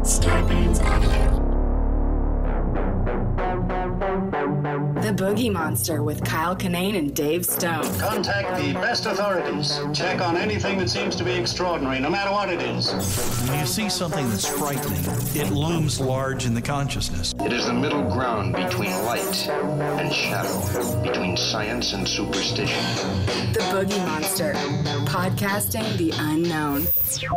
Scorpions Avenue. The Boogie Monster with Kyle Kinane and Dave Stone. Contact the best authorities. Check on anything that seems to be extraordinary, no matter what it is. When you see something that's frightening, it looms large in the consciousness. It is the middle ground between light and shadow, between science and superstition. The Boogie Monster, podcasting the unknown.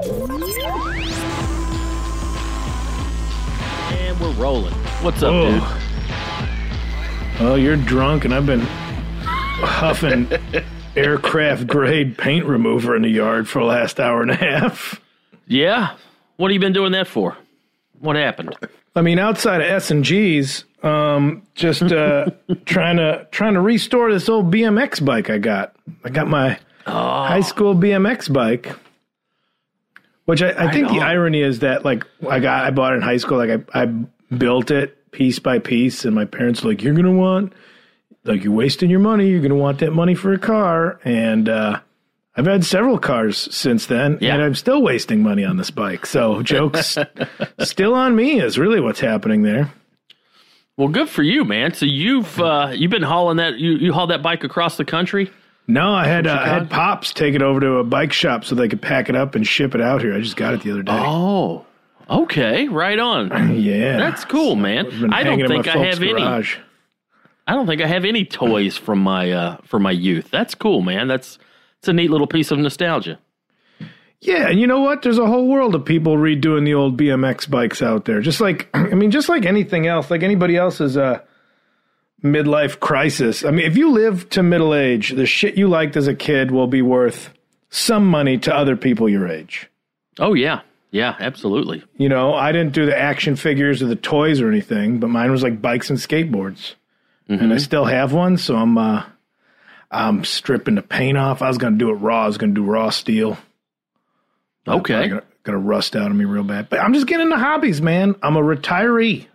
And we're rolling. What's up, dude? Oh, you're drunk, and I've been huffing aircraft-grade paint remover in the yard for the last hour and a half. Yeah? What have you been doing that for? What happened? I mean, outside of S&G's, just trying to restore this old BMX bike I got. I got my high school BMX bike, which I think the irony is that, like, I bought it in high school. Like, I built it piece by piece, and my parents were like, you're wasting your money. You're going to want that money for a car. And I've had several cars since then, and I'm still wasting money on this bike. So joke's still on me is really what's happening there. Well, good for you, man. So you've been hauling that, you hauled that bike across the country? No, I had Pops take it over to a bike shop so they could pack it up and ship it out here. I just got it the other day. Oh, okay, right on. Yeah, that's cool, man. I don't think I have any. I don't think I have any toys from my youth. That's cool, man. It's a neat little piece of nostalgia. Yeah, and you know what? There's a whole world of people redoing the old BMX bikes out there. Just like anything else, like anybody else's midlife crisis. I mean, if you live to middle age, the shit you liked as a kid will be worth some money to other people your age. Oh, yeah. Yeah, absolutely. You know, I didn't do the action figures or the toys or anything, but mine was like bikes and skateboards. Mm-hmm. And I still have one, so I'm stripping the paint off. I was going to do it raw. I was going to do raw steel. Okay. Going to rust out on me real bad. But I'm just getting into hobbies, man. I'm a retiree.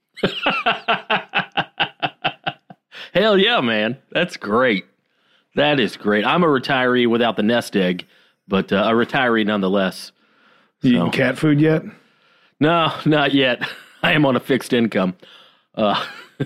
Hell yeah, man. That's great. That is great. I'm a retiree without the nest egg, but a retiree nonetheless. You eating cat food yet? No, not yet. I am on a fixed income. But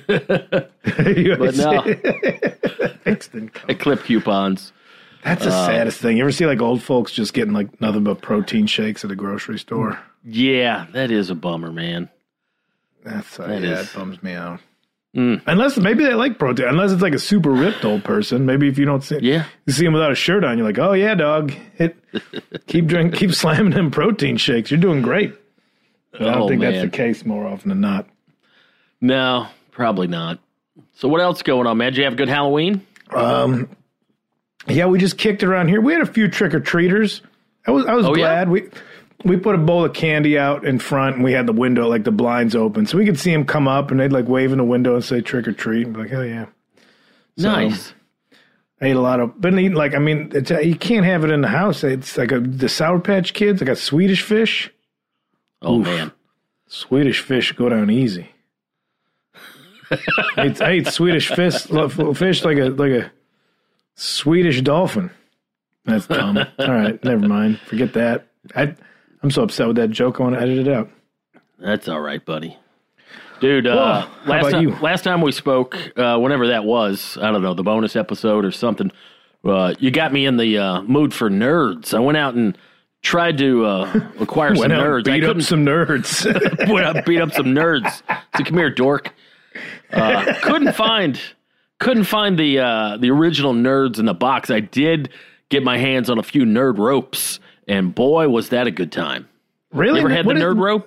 no. Fixed income. I clip coupons. That's the saddest thing. You ever see like old folks just getting like nothing but protein shakes at a grocery store? Yeah, that is a bummer, man. It bums me out. Unless maybe they like protein. Unless it's like a super ripped old person. Maybe if you don't see, you see him without a shirt on, you're like, oh yeah, dog. Keep slamming them protein shakes. You're doing great. But I don't think that's the case more often than not. No, probably not. So what else going on, man? Did you have a good Halloween? Yeah, we just kicked it around here. We had a few trick or treaters. I was glad. Yeah? We put a bowl of candy out in front, and we had the window, like the blinds open, so we could see them come up, and they'd like wave in the window and say trick or treat. And be like, hell yeah. So, nice. I ate been eating, like, I mean, you can't have it in the house. It's like the Sour Patch Kids. I got Swedish Fish. Oh, man. Swedish Fish go down easy. I ate Swedish fish like a Swedish dolphin. That's dumb. All right, never mind. Forget that. I'm so upset with that joke, I want to edit it out. That's all right, buddy. Dude, last time we spoke, whenever that was, I don't know, the bonus episode or something, you got me in the mood for nerds. I went out and tried to acquire some nerds. Beat up some nerds. Beat up some nerds. So come here, dork. Couldn't find the original nerds in the box. I did get my hands on a few nerd ropes, and boy, was that a good time. Really? You ever had the nerd rope?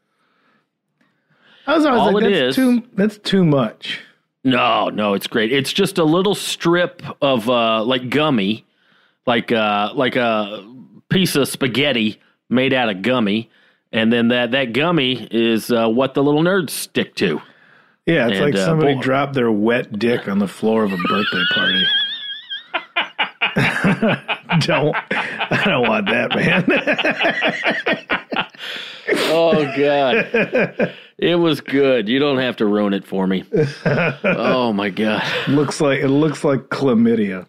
I was always that's too much. No, it's great. It's just a little strip of like gummy, like a piece of spaghetti made out of gummy, and then that gummy is what the little nerds stick to. Yeah, it's like somebody dropped their wet dick on the floor of a birthday party. I don't want that, man. Oh God, it was good. You don't have to ruin it for me. Oh my God, it looks like chlamydia.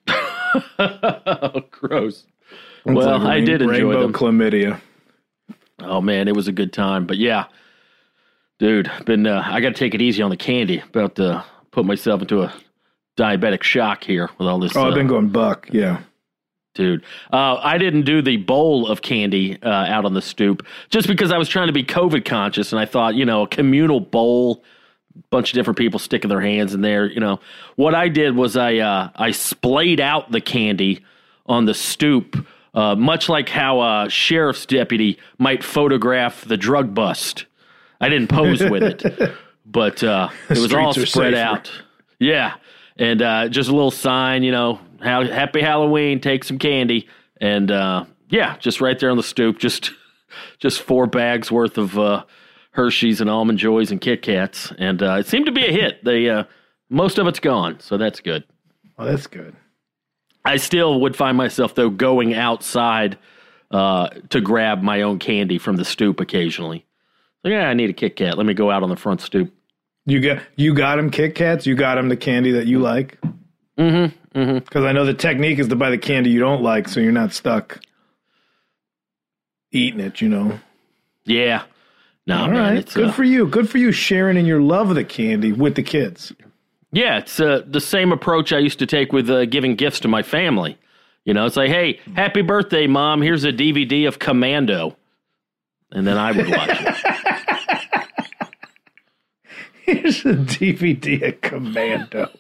Oh, gross. Well, like I did enjoy them. Chlamydia. Oh man, it was a good time. But yeah, dude, I got to take it easy on the candy. About to put myself into a diabetic shock here with all this. Oh, I've been going buck. Yeah. Dude, I didn't do the bowl of candy out on the stoop just because I was trying to be COVID conscious, and I thought, a communal bowl, bunch of different people sticking their hands in there. What I did was I splayed out the candy on the stoop, much like how a sheriff's deputy might photograph the drug bust. I didn't pose with it, but it was all spread out. Yeah, and just a little sign, Happy Halloween, take some candy. And, just right there on the stoop, just 4 bags worth of Hershey's and Almond Joys and Kit Kats. And it seemed to be a hit. Most of it's gone, so that's good. Oh, that's good. I still would find myself, though, going outside to grab my own candy from the stoop occasionally. So, I need a Kit Kat. Let me go out on the front stoop. You got him Kit Kats? You got him the candy that you like? Mm-hmm. Mm-hmm. Because I know the technique is to buy the candy you don't like, so you're not stuck eating it, Yeah. No, all man, right. it's good for you. Good for you sharing in your love of the candy with the kids. Yeah, it's the same approach I used to take with giving gifts to my family. It's like, hey, happy birthday, Mom. Here's a DVD of Commando. And then I would watch it. Here's a DVD of Commando.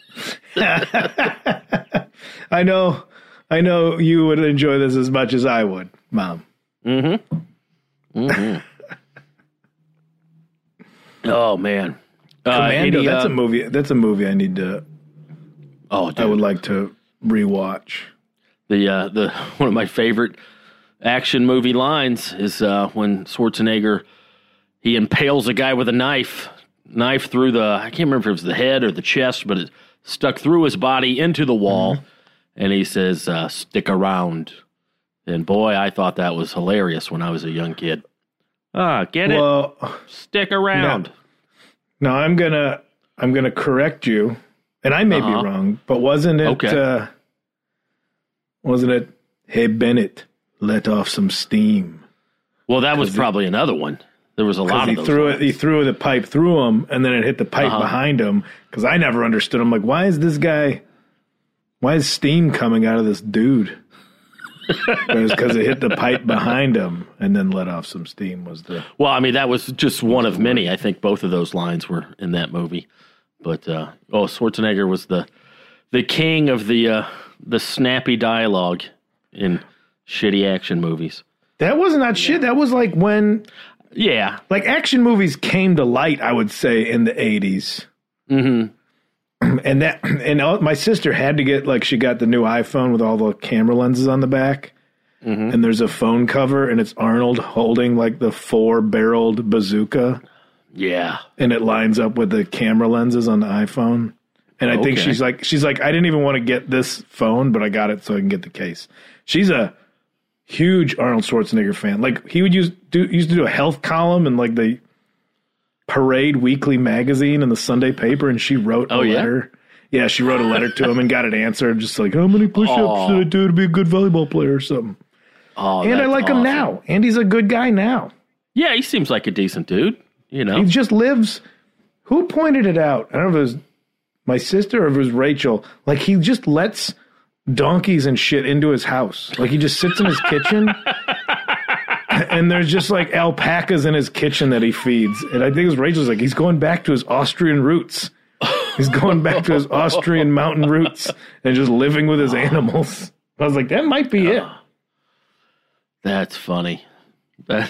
I know you would enjoy this as much as I would, Mom. Mm-hmm. Mm-hmm. Oh man, Commando. That's a movie. That's a movie I need to. Oh, dude. I would like to rewatch. The one of my favorite action movie lines is when Schwarzenegger he impales a guy with a knife through I can't remember if it was the head or the chest, but it stuck through his body into the wall, and he says, stick around. And boy, I thought that was hilarious when I was a young kid. Get it? Stick around. No, I'm gonna correct you, and I may be wrong, but wasn't it, hey, Bennett, let off some steam? Well, that was probably another one. There was a lot of those. He threw the pipe through him, and then it hit the pipe behind him. Because I never understood. I'm like, why is steam coming out of this dude? It was because it hit the pipe behind him and then let off some steam. Well, I mean, that was just one of many. I think both of those lines were in that movie. But Schwarzenegger was the king of the snappy dialogue in shitty action movies. That wasn't that shit. That was like when. Yeah. Like action movies came to light, I would say, in the 80s. Mm-hmm. And my sister had to get, she got the new iPhone with all the camera lenses on the back. Mm-hmm. And there's a phone cover, and it's Arnold holding, the 4-barreled bazooka. Yeah. And it lines up with the camera lenses on the iPhone. And I think she's like, I didn't even want to get this phone, but I got it so I can get the case. She's a huge Arnold Schwarzenegger fan. He would used to do a health column in the Parade Weekly magazine and the Sunday paper, and she wrote a letter. Yeah, she wrote a letter to him and got it answered, just how many push-ups should I do to be a good volleyball player or something. Oh, and I like him now. Andy's a good guy now. Yeah, he seems like a decent dude. He just lives. Who pointed it out? I don't know if it was my sister or if it was Rachel. He just lets donkeys and shit into his house. He just sits in his kitchen and there's just alpacas in his kitchen that he feeds. And I think it was Rachel's he's going back to his Austrian roots. He's going back to his Austrian mountain roots and just living with his animals. I was like, that might be it. That's funny. I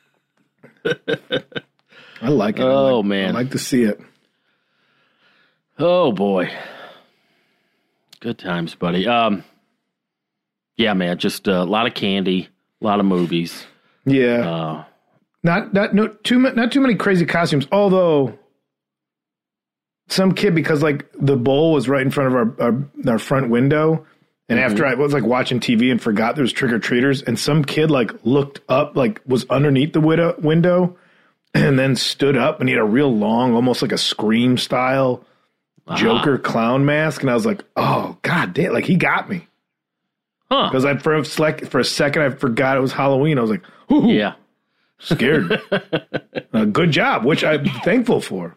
like it. Oh, man. I like to see it. Oh, boy. Good times, buddy. Yeah, man, just a lot of candy, a lot of movies. Yeah. Not too many crazy costumes, although some kid, because the bowl was right in front of our front window, and after I was watching TV and forgot there was trick-or-treaters, and some kid looked up, was underneath the window and then stood up, and he had a real long, almost like a Scream style Joker clown mask, and I was like, oh, god damn, he got me. Huh. Because for a second I forgot it was Halloween. I was like, ooh. Yeah. Scared. Good job, which I'm thankful for.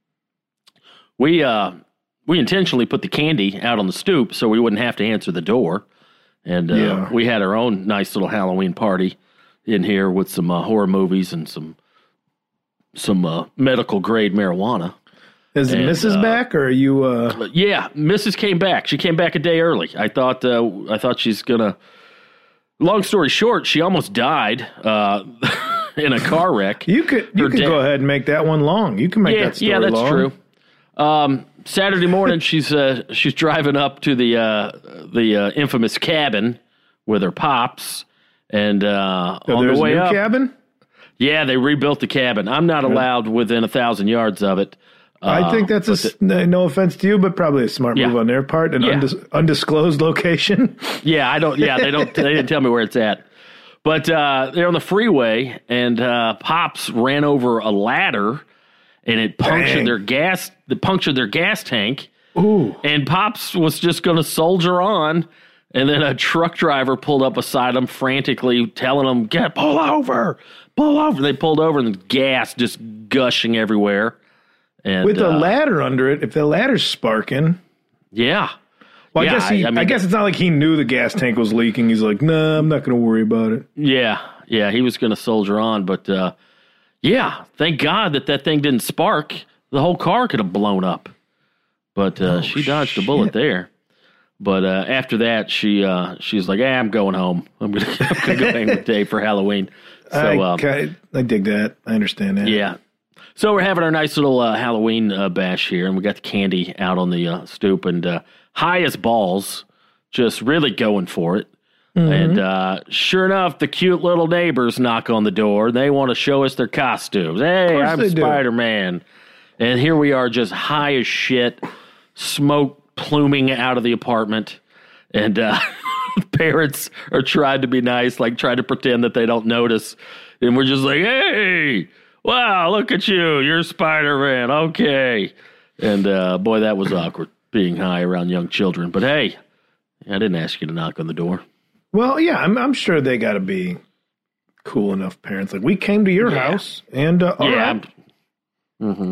We intentionally put the candy out on the stoop so we wouldn't have to answer the door. And we had our own nice little Halloween party in here with some horror movies and some medical grade marijuana. Is Mrs. back, or are you? Yeah, Mrs. came back. She came back a day early. I thought she's gonna. Long story short, she almost died in a car wreck. You could go ahead and make that one long. You can make that story long. Yeah, that's true. Saturday morning, she's driving up to the infamous cabin with her pops, and on the way up, cabin. Yeah, they rebuilt the cabin. I'm not allowed within 1,000 yards of it. I think that's no offense to you, but probably a smart move on their part. An undisclosed location. Yeah, I don't. Yeah, they don't. They didn't tell me where it's at. But they're on the freeway, and Pops ran over a ladder, and it punctured their gas. It punctured their gas tank. Ooh! And Pops was just going to soldier on, and then a truck driver pulled up beside him, frantically telling him, pull over, pull over." They pulled over, and the gas just gushing everywhere. And, with a ladder under it, if the ladder's sparking. Yeah. Well, I guess it's not like he knew the gas tank was leaking. He's like, nah, I'm not going to worry about it. Yeah. Yeah, he was going to soldier on. But, thank God that thing didn't spark. The whole car could have blown up. But she dodged a bullet there. But after that, she's like, I'm going home. I'm going to go hang with Dave for Halloween. So I dig that. I understand that. Yeah. So we're having our nice little Halloween bash here, and we got the candy out on the stoop, and high as balls, just really going for it. Mm-hmm. And sure enough, the cute little neighbors knock on the door. They want to show us their costumes. Hey, I'm Spider-Man. And here we are, just high as shit, smoke pluming out of the apartment, and parents are trying to be nice, like trying to pretend that they don't notice, and we're just like, hey, wow, look at you. You're Spider-Man. Okay. And, boy, that was awkward, being high around young children. But, hey, I didn't ask you to knock on the door. Well, yeah, I'm sure they got to be cool enough parents. Like, we came to your house, and, all right. Mm-hmm.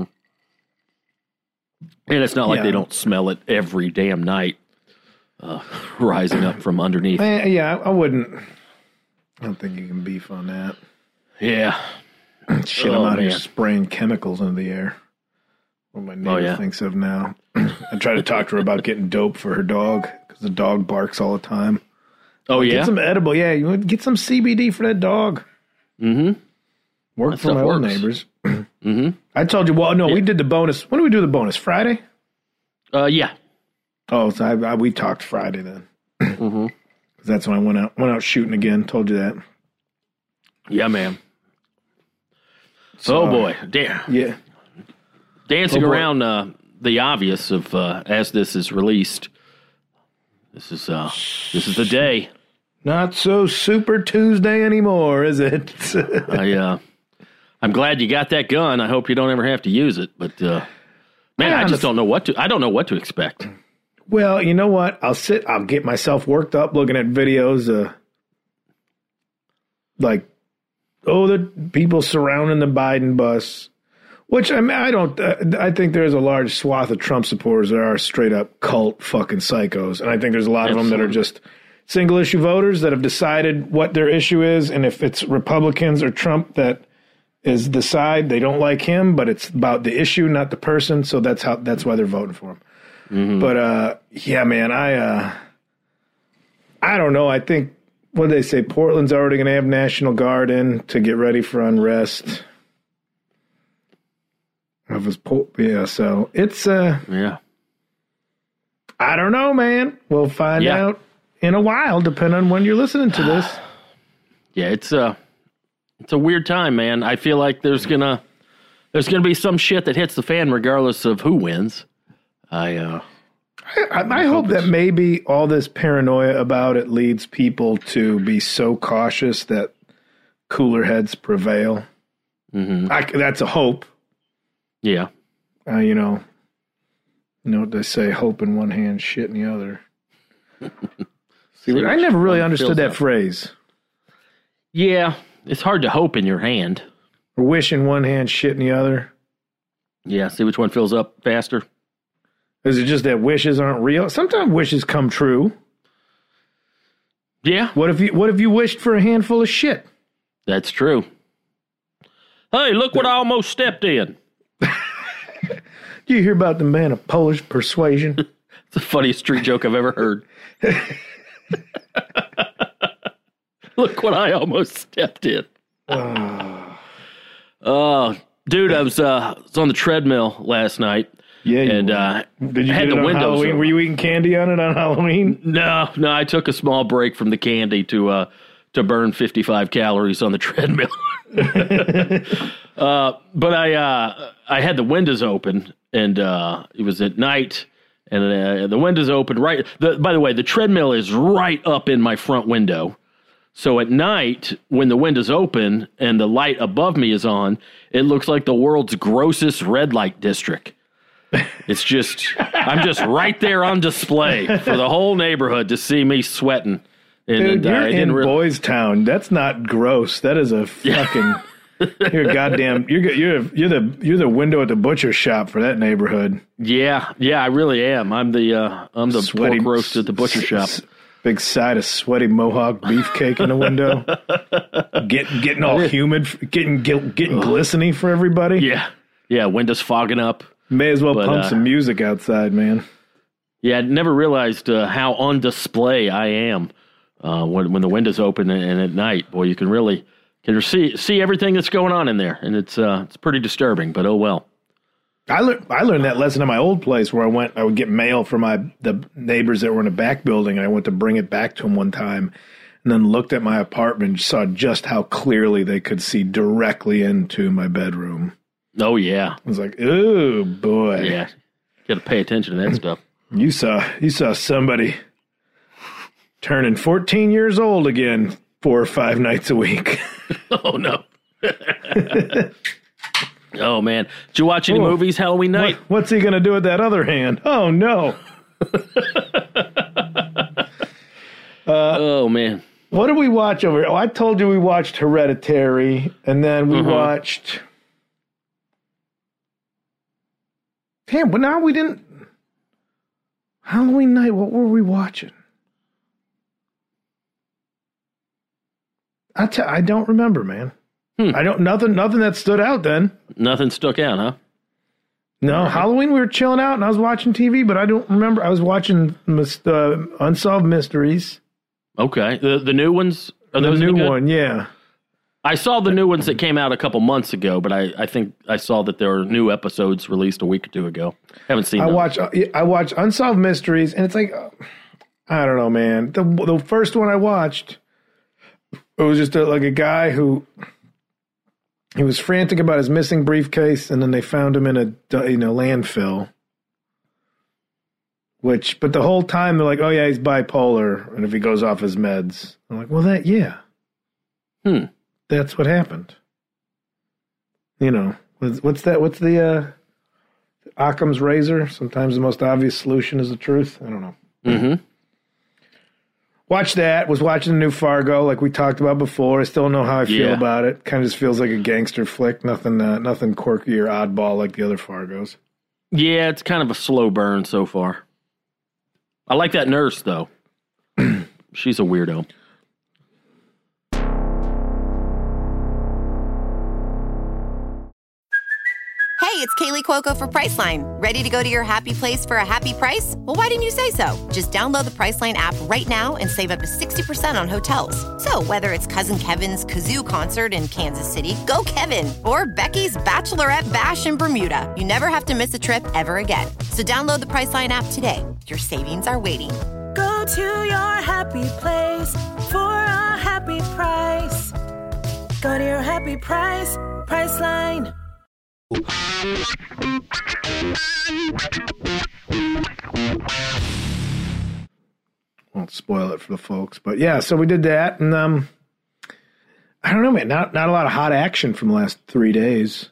And it's not like they don't smell it every damn night, rising up from underneath. I wouldn't. I don't think you can beef on that. Yeah. Shit, I'm out here spraying chemicals into the air. What my neighbor thinks of now. I try to talk to her about getting dope for her dog, because the dog barks all the time. Oh, yeah? Get some edible. Yeah, you would get some CBD for that dog. Mm-hmm. Work for my old neighbors. Mm-hmm. I told you, we did the bonus. When did we do the bonus? Friday? Yeah. Oh, so we talked Friday then. Mm-hmm. Because that's when I went out shooting again. Told you that. Yeah, man. So, boy. Yeah. Dancing around the obvious of as this is released. This is the day. Not so Super Tuesday anymore, is it? I'm glad you got that gun. I hope you don't ever have to use it. But man, I just don't know what to expect. Well, you know what? I'll get myself worked up looking at videos the people surrounding the Biden bus, which I think there's a large swath of Trump supporters that are straight up cult fucking psychos. And I think there's a lot of them that are just single issue voters that have decided what their issue is. And if it's Republicans or Trump that is the side, they don't like him, but it's about the issue, not the person. So that's why they're voting for him. Mm-hmm. But, yeah, man, I don't know. I think, what did they say? Portland's already going to have National Guard in to get ready for unrest. So it's, yeah. I don't know, man. We'll find out in a while, depending on when you're listening to this. Yeah, it's a weird time, man. I feel like there's gonna be some shit that hits the fan regardless of who wins. I hope that maybe all this paranoia about it leads people to be so cautious that cooler heads prevail. Mm-hmm. That's a hope. Yeah. You know what they say, hope in one hand, shit in the other. See, I never really understood that phrase. Yeah. It's hard to hope in your hand. Or wish in one hand, shit in the other. Yeah, see which one fills up faster. Is it just that wishes aren't real? Sometimes wishes come true. Yeah. What if you wished for a handful of shit? That's true. Hey, look what I almost stepped in. Do you hear about the man of Polish persuasion? It's the funniest street joke I've ever heard. Look what I almost stepped in. Oh, dude, I was on the treadmill last night. Yeah, and did you had get the it on windows Halloween? open. Were you eating candy on it on Halloween? No, I took a small break from the candy to burn 55 calories on the treadmill. But I had the windows open, and it was at night, and the windows open right. By the way, the treadmill is right up in my front window. So at night, when the window's open and the light above me is on, it looks like the world's grossest red light district. It's just, I'm just right there on display for the whole neighborhood to see me sweating. And, Dude, you're in Boys Town. That's not gross. That is a fucking. You're goddamn. You're the window at the butcher shop for that neighborhood. Yeah, I really am. I'm the Sweaty, pork roast at the butcher shop. Big side of sweaty Mohawk beefcake in the window. Getting all humid, getting glistening for everybody. Yeah. Windows fogging up. May as well pump some music outside, man. Yeah, I never realized how on display I am when the window's open and at night. Boy, you can really see everything that's going on in there, and it's pretty disturbing. But oh well. I learned that lesson in my old place where I would get mail from the neighbors that were in a back building, and I went to bring it back to them one time, and then looked at my apartment and saw just how clearly they could see directly into my bedroom. Oh yeah, I was like, oh boy, yeah, got to pay attention to that stuff. You saw somebody turning 14 years old again 4 or 5 nights a week. Oh no. Oh, man. Did you watch any movies Halloween night? What's he going to do with that other hand? Oh, no. Oh, man. What did we watch over here? Oh, I told you we watched Hereditary, and then we watched... Damn, but now we didn't... Halloween night, what were we watching? I don't remember, man. Nothing that stood out then. Nothing stuck out, huh? No, Halloween we were chilling out and I was watching TV, but I don't remember. I was watching Unsolved Mysteries. Okay. The new ones? Are those the new good? one, yeah. I saw the new ones that came out a couple months ago, but I think I saw that there were new episodes released a week or two ago. Haven't seen them. I watched Unsolved Mysteries, and it's like, I don't know, man. The first one I watched, it was just like a guy who... He was frantic about his missing briefcase, and then they found him in a landfill. But the whole time they're like, "Oh yeah, he's bipolar, and if he goes off his meds," I'm like, "Well, that's what happened." You know, what's that? What's the Occam's razor? Sometimes the most obvious solution is the truth. I don't know. Mm-hmm. Watch that. Was watching the new Fargo, like we talked about before. I still don't know how I feel about it. Kind of just feels like a gangster flick. Nothing quirky or oddball like the other Fargos. Yeah, it's kind of a slow burn so far. I like that nurse, though. She's a weirdo. Hey, it's Kaylee Cuoco for Priceline. Ready to go to your happy place for a happy price? Well, why didn't you say so? Just download the Priceline app right now and save up to 60% on hotels. So whether it's Cousin Kevin's Kazoo Concert in Kansas City, go Kevin, or Becky's Bachelorette Bash in Bermuda, you never have to miss a trip ever again. So download the Priceline app today. Your savings are waiting. Go to your happy place for a happy price. Go to your happy price, Priceline. Won't spoil it for the folks, but yeah, so we did that, and I don't know, man, not a lot of hot action from the last 3 days.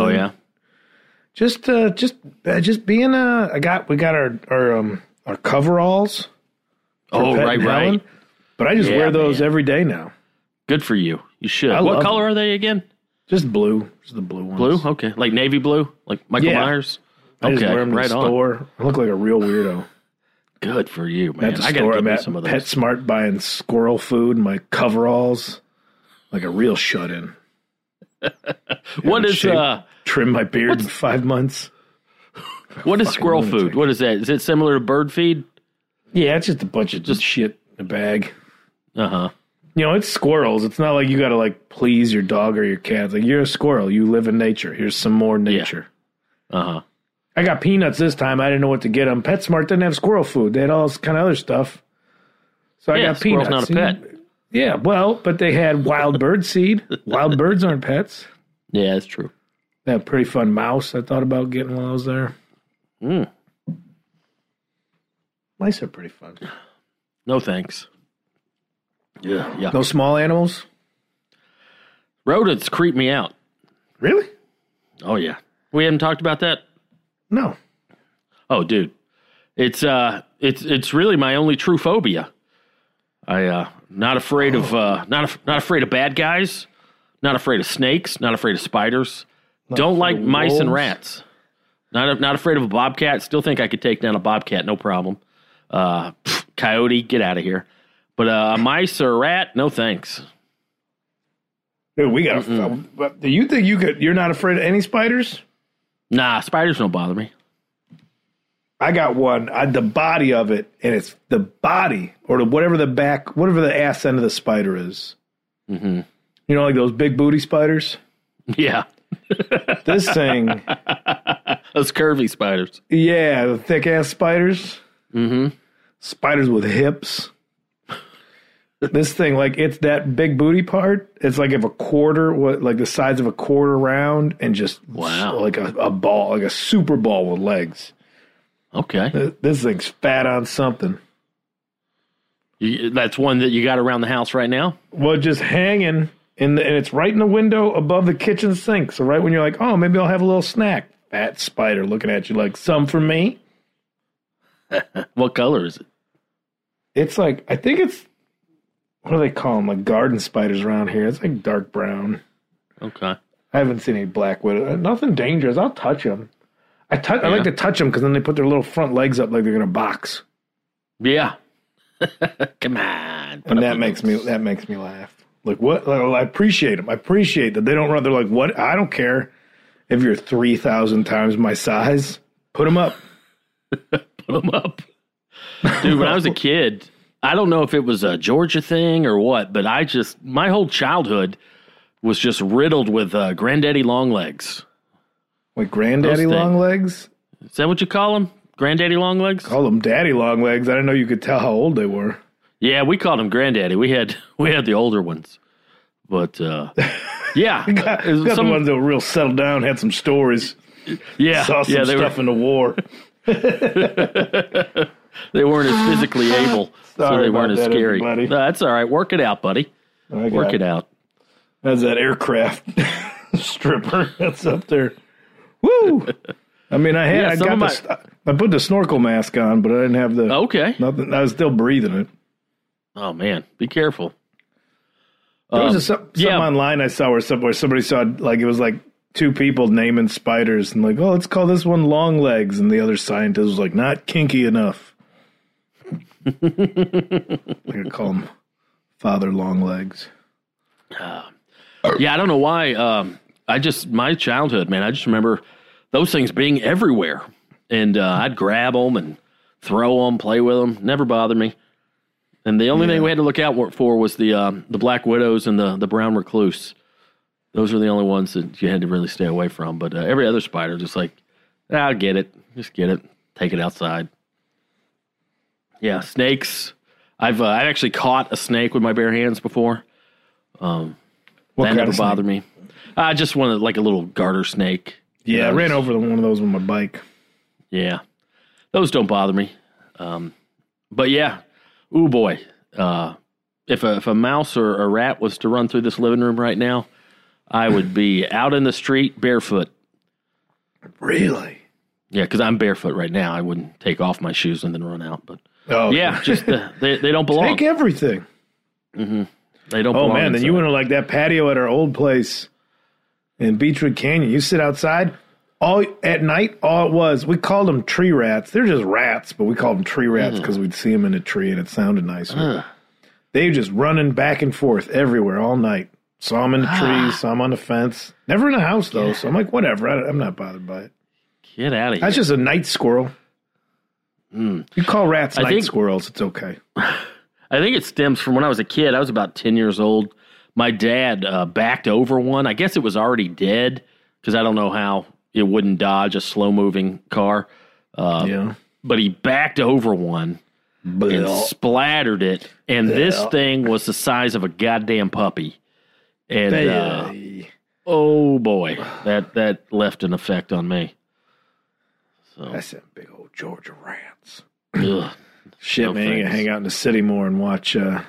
Just being we got our coveralls. Oh, right. But I just wear those every day now. Good for you. You should. I What love color are they again? Just blue. Just the blue ones. Blue? Okay. Like navy blue? Like Michael Yeah. Myers? I just wear them to right the on. store. I look like a real weirdo. Good for you, man. At the I store, gotta I'm get me at some of those. PetSmart buying squirrel food, my coveralls, like a real shut-in. What is Trim my beard in 5 months. what is squirrel food? What is that? Is it similar to bird feed? Yeah, it's just a bunch of just shit in a bag. Uh-huh. You know, it's squirrels. It's not like you got to like please your dog or your cat. It's like you're a squirrel. You live in nature. Here's some more nature. Uh-huh. I got peanuts this time. I didn't know what to get them. PetSmart didn't have squirrel food. They had all this kind of other stuff. So I got squirrel's peanuts. not a pet. Yeah, well, but they had wild bird seed. Wild birds aren't pets. Yeah, that's true. They had a pretty fun mouse I thought about getting while I was there. Mice are pretty fun. No thanks. Yeah. No small animals? Rodents creep me out. Really? Oh, yeah. We haven't talked about that? No. Oh, dude. It's really my only true phobia. Not afraid of not afraid of bad guys, not afraid of snakes, not afraid of spiders. Don't like mice and rats. Not afraid of a bobcat. Still think I could take down a bobcat, no problem. Coyote, get out of here. But a mice or a rat, no thanks. Dude, we got. Do you think you're not afraid of any spiders? Nah, spiders don't bother me. I got one. The body of it, and it's the body or whatever the ass end of the spider is. Mm-hmm. You know, like those big booty spiders. Yeah. This thing. Those curvy spiders. Yeah, the thick ass spiders. Mm-hmm. Spiders with hips. This thing, like it's that big booty part. It's like if a quarter, like the size of a quarter round, and just like a ball, like a super ball with legs. Okay. This thing's fat on something. That's one that you got around the house right now? Well, just hanging, and it's right in the window above the kitchen sink. So right when you're like, oh, maybe I'll have a little snack. Fat spider looking at you like, some for me? What color is it? It's like, I think it's, what do they call them? Like garden spiders around here. It's like dark brown. Okay. I haven't seen any black widow. Nothing dangerous. I'll touch them. I like to touch them because then they put their little front legs up like they're gonna box. Yeah. Come on. And that makes me laugh. Like what? Like, I appreciate them. I appreciate that they don't run. They're like, what? I don't care if you're 3,000 times my size. Put them up. Put them up. Dude, when I was a kid, I don't know if it was a Georgia thing or what, but my whole childhood was just riddled with Granddaddy Longlegs. Like Granddaddy Longlegs? Is that what you call them? Granddaddy Longlegs? Call them Daddy Longlegs. I didn't know you could tell how old they were. Yeah, we called them Granddaddy. We had the older ones. But, yeah. we got the ones that were real settled down, had some stories. Yeah. Saw some stuff in the war. They weren't as physically able, so they weren't as scary. Everybody. No, that's all right. Work it out, buddy. Work it out. That's that aircraft stripper that's up there. Woo! I mean, I put the snorkel mask on, but I didn't have the nothing. I was still breathing it. Oh man, be careful. There was something online I saw where somebody saw like it was like two people naming spiders and like, oh, let's call this one long legs, and the other scientist was like, not kinky enough. I'm gonna call him Father Long Legs. Yeah, I don't know why. My childhood, man, I just remember those things being everywhere. And I'd grab them and throw them, play with them. Never bothered me. And the only thing we had to look out for was the black widows and the brown recluse. Those are the only ones that you had to really stay away from. But every other spider, just like, I'll get it. Just get it. Take it outside. Yeah, snakes. I've actually caught a snake with my bare hands before. That never bothered me. I just wanted like a little garter snake. Yeah, I ran over one of those with my bike. Yeah, those don't bother me. But yeah, ooh boy, if a mouse or a rat was to run through this living room right now, I would be out in the street barefoot. Really? Yeah, because I'm barefoot right now. I wouldn't take off my shoes and then run out. But yeah, just they don't belong. Take everything. Mm-hmm. They don't. Oh belong man, then you inside. went to like that patio at our old place in Beechwood Canyon. You sit outside all at night. All it was, we called them tree rats. They're just rats, but we called them tree rats because we'd see them in a tree and it sounded nicer. They just running back and forth everywhere all night. Saw them in the trees, saw them on the fence. Never in a house though, so I'm like, whatever. I'm not bothered by it. Get out of here. That's just a night squirrel. You call rats night squirrels, it's okay. I think it stems from when I was a kid. I was about 10 years old. My dad backed over one. I guess it was already dead because I don't know how it wouldn't dodge a slow-moving car. But he backed over one and splattered it. And this thing was the size of a goddamn puppy. And oh boy, that left an effect on me. So That's them big old Georgia rats. ugh. Shit, No man, you thanks. gotta hang out in the city more and watch. The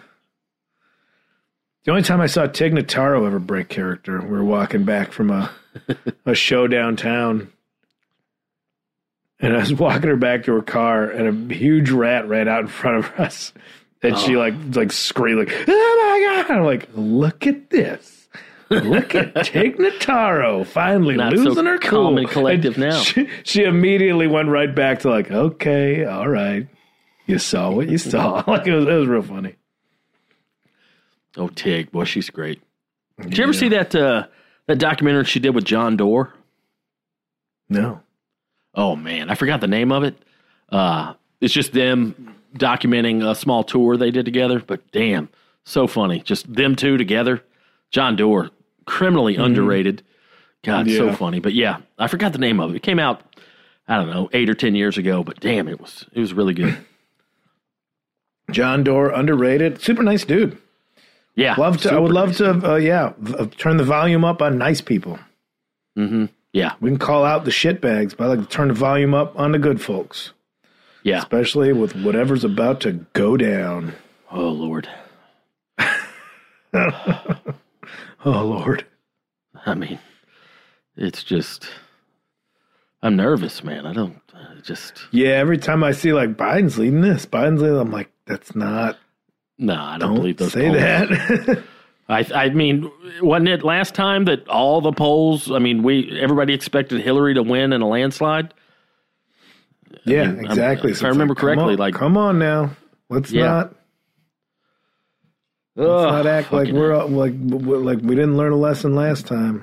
only time I saw Tig Notaro ever break character, we were walking back from a show downtown, and I was walking her back to her car, and a huge rat ran out in front of us, and she like screamed like, "Oh my god!" I'm like, "Look at this." Look at Tig Notaro finally Not losing so her cool. calm and collective now. She immediately went right back to like, okay, all right. You saw what you saw. Like it was real funny. Oh, Tig, boy, she's great. Did you ever see that documentary she did with John Doerr? No. Oh man, I forgot the name of it. It's just them documenting a small tour they did together. But damn, so funny. Just them two together. John Doerr, criminally underrated. God, so funny. But yeah, I forgot the name of it. It came out, I don't know, 8 or 10 years ago. But damn, it was really good. John Doerr, underrated. Super nice dude. Yeah, I would love to, turn the volume up on nice people. Mm-hmm. Yeah, We can call out the shitbags, but I like to turn the volume up on the good folks. yeah. Especially with whatever's about to go down. Oh Lord. Oh, Lord. I mean, it's just, I'm nervous, man. I don't, Yeah, every time I see like Biden's leading this, I'm like, that's not. no, I don't believe those say polls. that. I mean, wasn't it last time that all the polls, I mean, everybody expected Hillary to win in a landslide? Yeah, mean, exactly. if I remember correctly, come on now. Let's not act like we're like we didn't learn a lesson last time.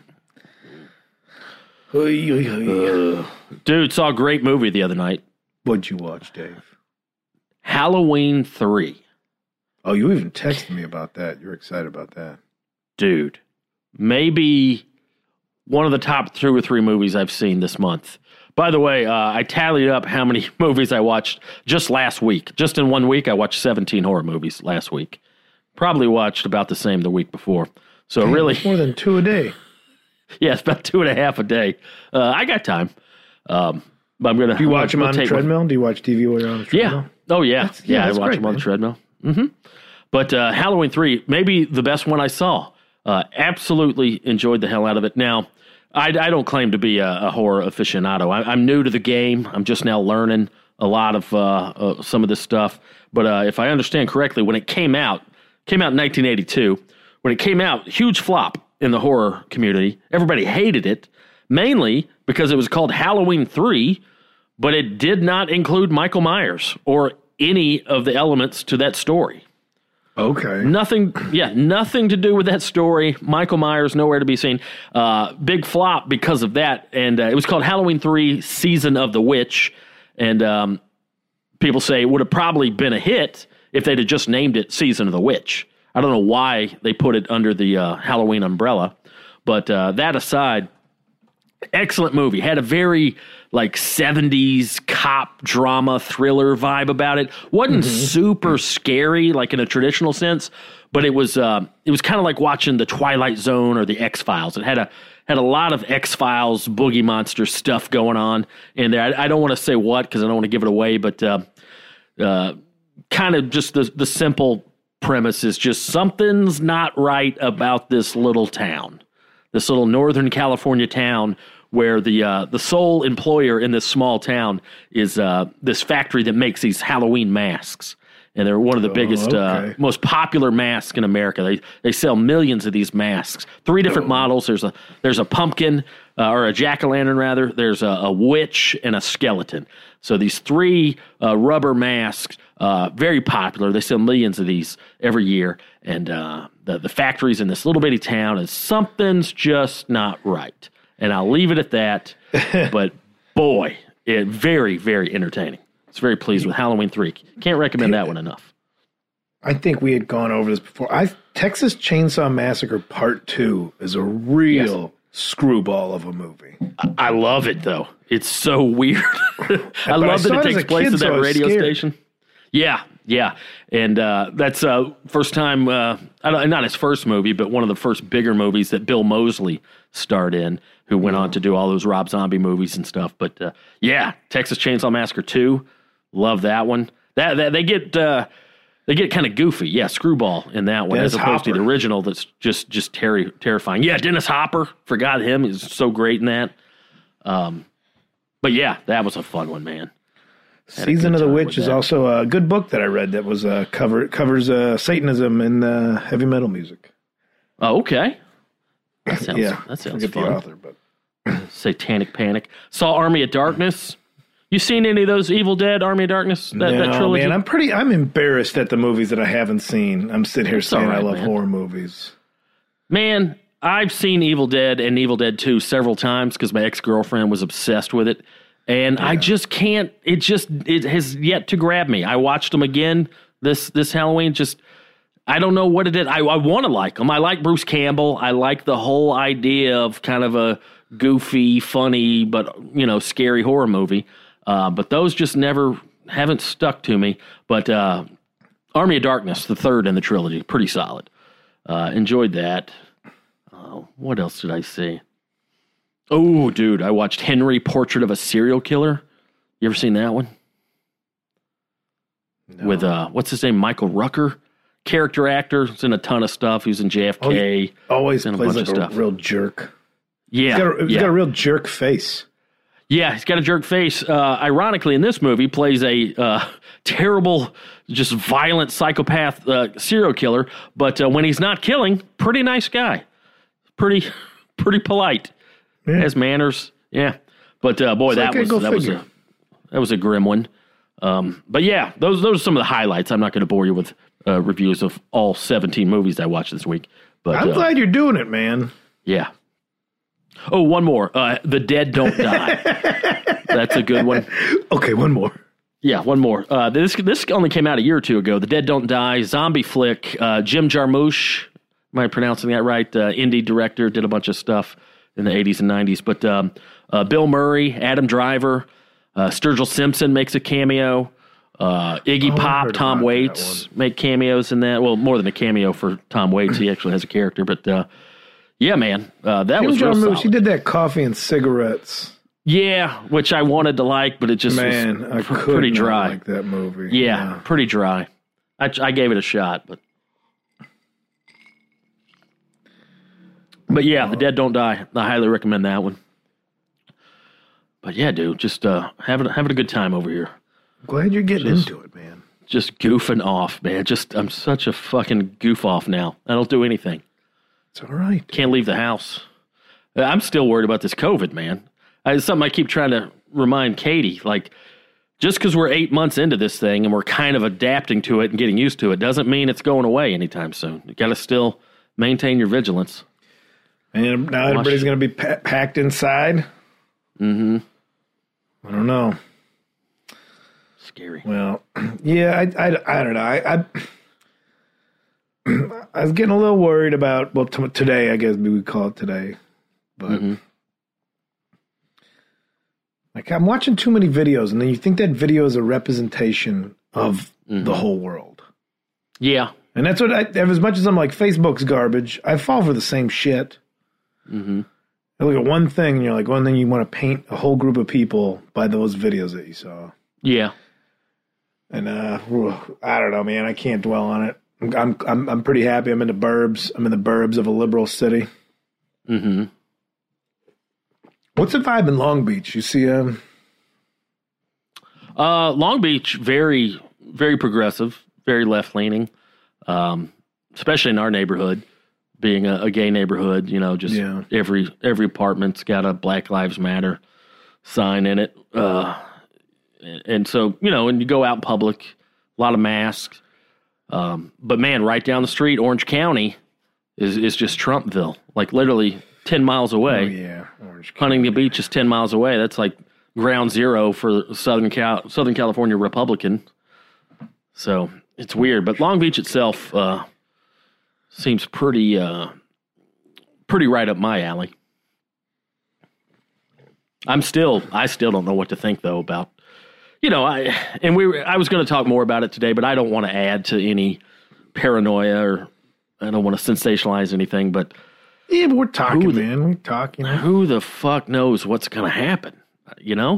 Dude, saw a great movie the other night. What'd you watch, Dave? Halloween 3. Oh, you even texted me about that. You're excited about that. Dude, maybe one of the top 2 or 3 movies I've seen this month. By the way, I tallied up how many movies I watched just last week. Just in 1 week, I watched 17 horror movies last week. Probably watched about the same the week before. So Damn, really, it's more than 2 a day. yeah, it's about 2.5 a day. I got time. But I'm gonna. Do you watch them on the treadmill? Do you watch TV while you're on the treadmill? Yeah. Oh yeah. I that's watch great, them on the man. treadmill. Mm-hmm. But Halloween 3, maybe the best one I saw. Absolutely enjoyed the hell out of it. Now, I don't claim to be a horror aficionado. I'm new to the game. I'm just now learning a lot of some of this stuff. But if I understand correctly, when it came out in 1982. When it came out, huge flop in the horror community. Everybody hated it, mainly because it was called Halloween 3, but it did not include Michael Myers or any of the elements to that story. Okay. Nothing to do with that story. Michael Myers, nowhere to be seen. Big flop because of that. And it was called Halloween 3, Season of the Witch. And people say it would have probably been a hit if they'd have just named it Season of the Witch. I don't know why they put it under the Halloween umbrella. But that aside, excellent movie. Had a very like 70s cop drama thriller vibe about it. Wasn't super scary like in a traditional sense, but it was kind of like watching the Twilight Zone or the X-Files. It had a lot of X-Files Boogie Monster stuff going on in there. I don't want to say what because I don't want to give it away, but kind of just the simple premise is just something's not right about this little town, this little Northern California town where the sole employer in this small town is this factory that makes these Halloween masks. and they're one of the biggest, okay. most popular masks in America. They sell millions of these masks. 3 different models. There's a pumpkin, or a jack-o'-lantern rather. There's a witch and a skeleton. So these 3 rubber masks, very popular. They sell millions of these every year, and the factory's in this little bitty town, and something's just not right. And I'll leave it at that. But boy, it very, very entertaining. It's very pleased with Halloween 3. Can't recommend that one enough. I think we had gone over this before. Texas Chainsaw Massacre Part 2 is a real screwball of a movie. I love it, though. It's so weird. I love that it takes place at that radio station. Yeah. And that's first time, not his first movie, but one of the first bigger movies that Bill Moseley starred in, who went on to do all those Rob Zombie movies and stuff. But Texas Chainsaw Massacre 2, love that one. They get kind of goofy. Yeah, screwball in that one, Dennis as opposed to Hopper. the original that's just terrifying. Yeah, Dennis Hopper, forgot him. He's so great in that. But yeah, that was a fun one, man. Season of the Witch with is that. also a good book that I read that was covers Satanism in heavy metal music. Oh, okay. That sounds forget fun. the author, but Satanic Panic. Saw Army of Darkness. You seen any of those Evil Dead, Army of Darkness? That trilogy? man, I'm embarrassed at the movies that I haven't seen. I'm sitting here saying all right, I love man. horror movies. Man, I've seen Evil Dead and Evil Dead 2 several times because my ex-girlfriend was obsessed with it. And I just can't, it has yet to grab me. I watched them again this Halloween. I don't know what it is. I want to like them. I like Bruce Campbell. I like the whole idea of kind of a goofy, funny, but, scary horror movie. But those just haven't stuck to me. But Army of Darkness, the third in the trilogy, pretty solid. Enjoyed that. What else did I see? Oh, dude, I watched Henry, Portrait of a Serial Killer. You ever seen that one? No. With, what's his name, Michael Rucker? Character actor. He's in a ton of stuff. He was in JFK. Oh, he always in plays bunch like of a stuff. real jerk. Yeah. He's got a real jerk face. Yeah, he's got a jerk face. Ironically, in this movie, plays a terrible, just violent psychopath serial killer. But when he's not killing, pretty nice guy. Pretty polite. Yeah. Has manners. Yeah. But boy, that was a grim one. But yeah, those are some of the highlights. I'm not going to bore you with reviews of all 17 movies I watched this week. But I'm glad you're doing it, man. Yeah. Oh, one more. The Dead Don't Die. That's a good one. Okay, one more. Yeah, one more. This only came out a year or two ago. The Dead Don't Die, zombie flick. Jim Jarmusch, am I pronouncing that right? Indie director, did a bunch of stuff in the 80s and 90s. But Bill Murray, Adam Driver, Sturgill Simpson makes a cameo. Iggy Pop, Tom Waits make cameos in that. Well, more than a cameo for Tom Waits. He actually has a character. But yeah, man, that was real solid. He did that Coffee and Cigarettes. Yeah, which I wanted to like, but it just was pretty dry. Like that movie. Yeah, pretty dry. I gave it a shot, but yeah, The Dead Don't Die. I highly recommend that one. But yeah, dude, just having a good time over here. Glad you're getting into it, man. Just goofing off, man. I'm such a fucking goof off now. I don't do anything. It's all right. Can't leave the house. I'm still worried about this COVID, man. It's something I keep trying to remind Katie. Like, just because we're 8 months into this thing and we're kind of adapting to it and getting used to it doesn't mean it's going away anytime soon. You got to still maintain your vigilance. And now everybody's going to be packed inside. Mm-hmm. I don't know. Scary. Well, yeah, I don't know. I was getting a little worried about, well, today, I guess we would call it today. But, like, I'm watching too many videos, and then you think that video is a representation of the whole world. Yeah. And that's what as much as I'm like, Facebook's garbage, I fall for the same shit. Mm-hmm. You look at one thing, and you're like, well, and then you want to paint a whole group of people by those videos that you saw. Yeah. And I don't know, man. I can't dwell on it. I'm pretty happy. I'm in the burbs. I'm in the burbs of a liberal city. Mm-hmm. What's the vibe in Long Beach? You see, Long Beach, very, very progressive, very left-leaning, especially in our neighborhood, being a gay neighborhood. You know, just every apartment's got a Black Lives Matter sign in it. And so, you know, when you go out in public, a lot of masks. But man, right down the street, Orange County is just Trumpville, like literally 10 miles away. Oh, yeah. Orange County. Huntington Beach is 10 miles away. That's like ground zero for Southern California Republican. So it's weird, but Long Beach itself seems pretty right up my alley. I still don't know what to think though about, you know, I was going to talk more about it today, but I don't want to add to any paranoia, or I don't want to sensationalize anything, but yeah, but we're talking, man. We're talking. Who the fuck knows what's going to happen? You know,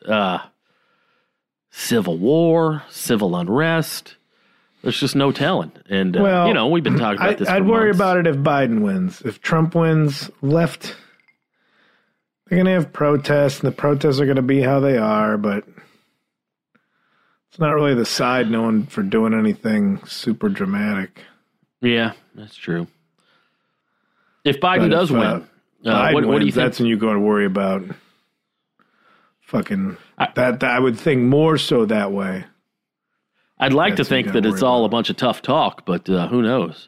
civil war, civil unrest. There's just no telling. And, well, you know, we've been talking about this for I'd worry months. about it if Biden wins. If Trump wins, left, they're going to have protests, and the protests are going to be how they are, but it's not really the side known for doing anything super dramatic. Yeah, that's true. If Biden does win, Biden what do you wins, think? that's when you go to worry about fucking that. I would think more so that way. I'd like to That's what you think gotta that it's worry all a about. bunch of tough talk, but who knows?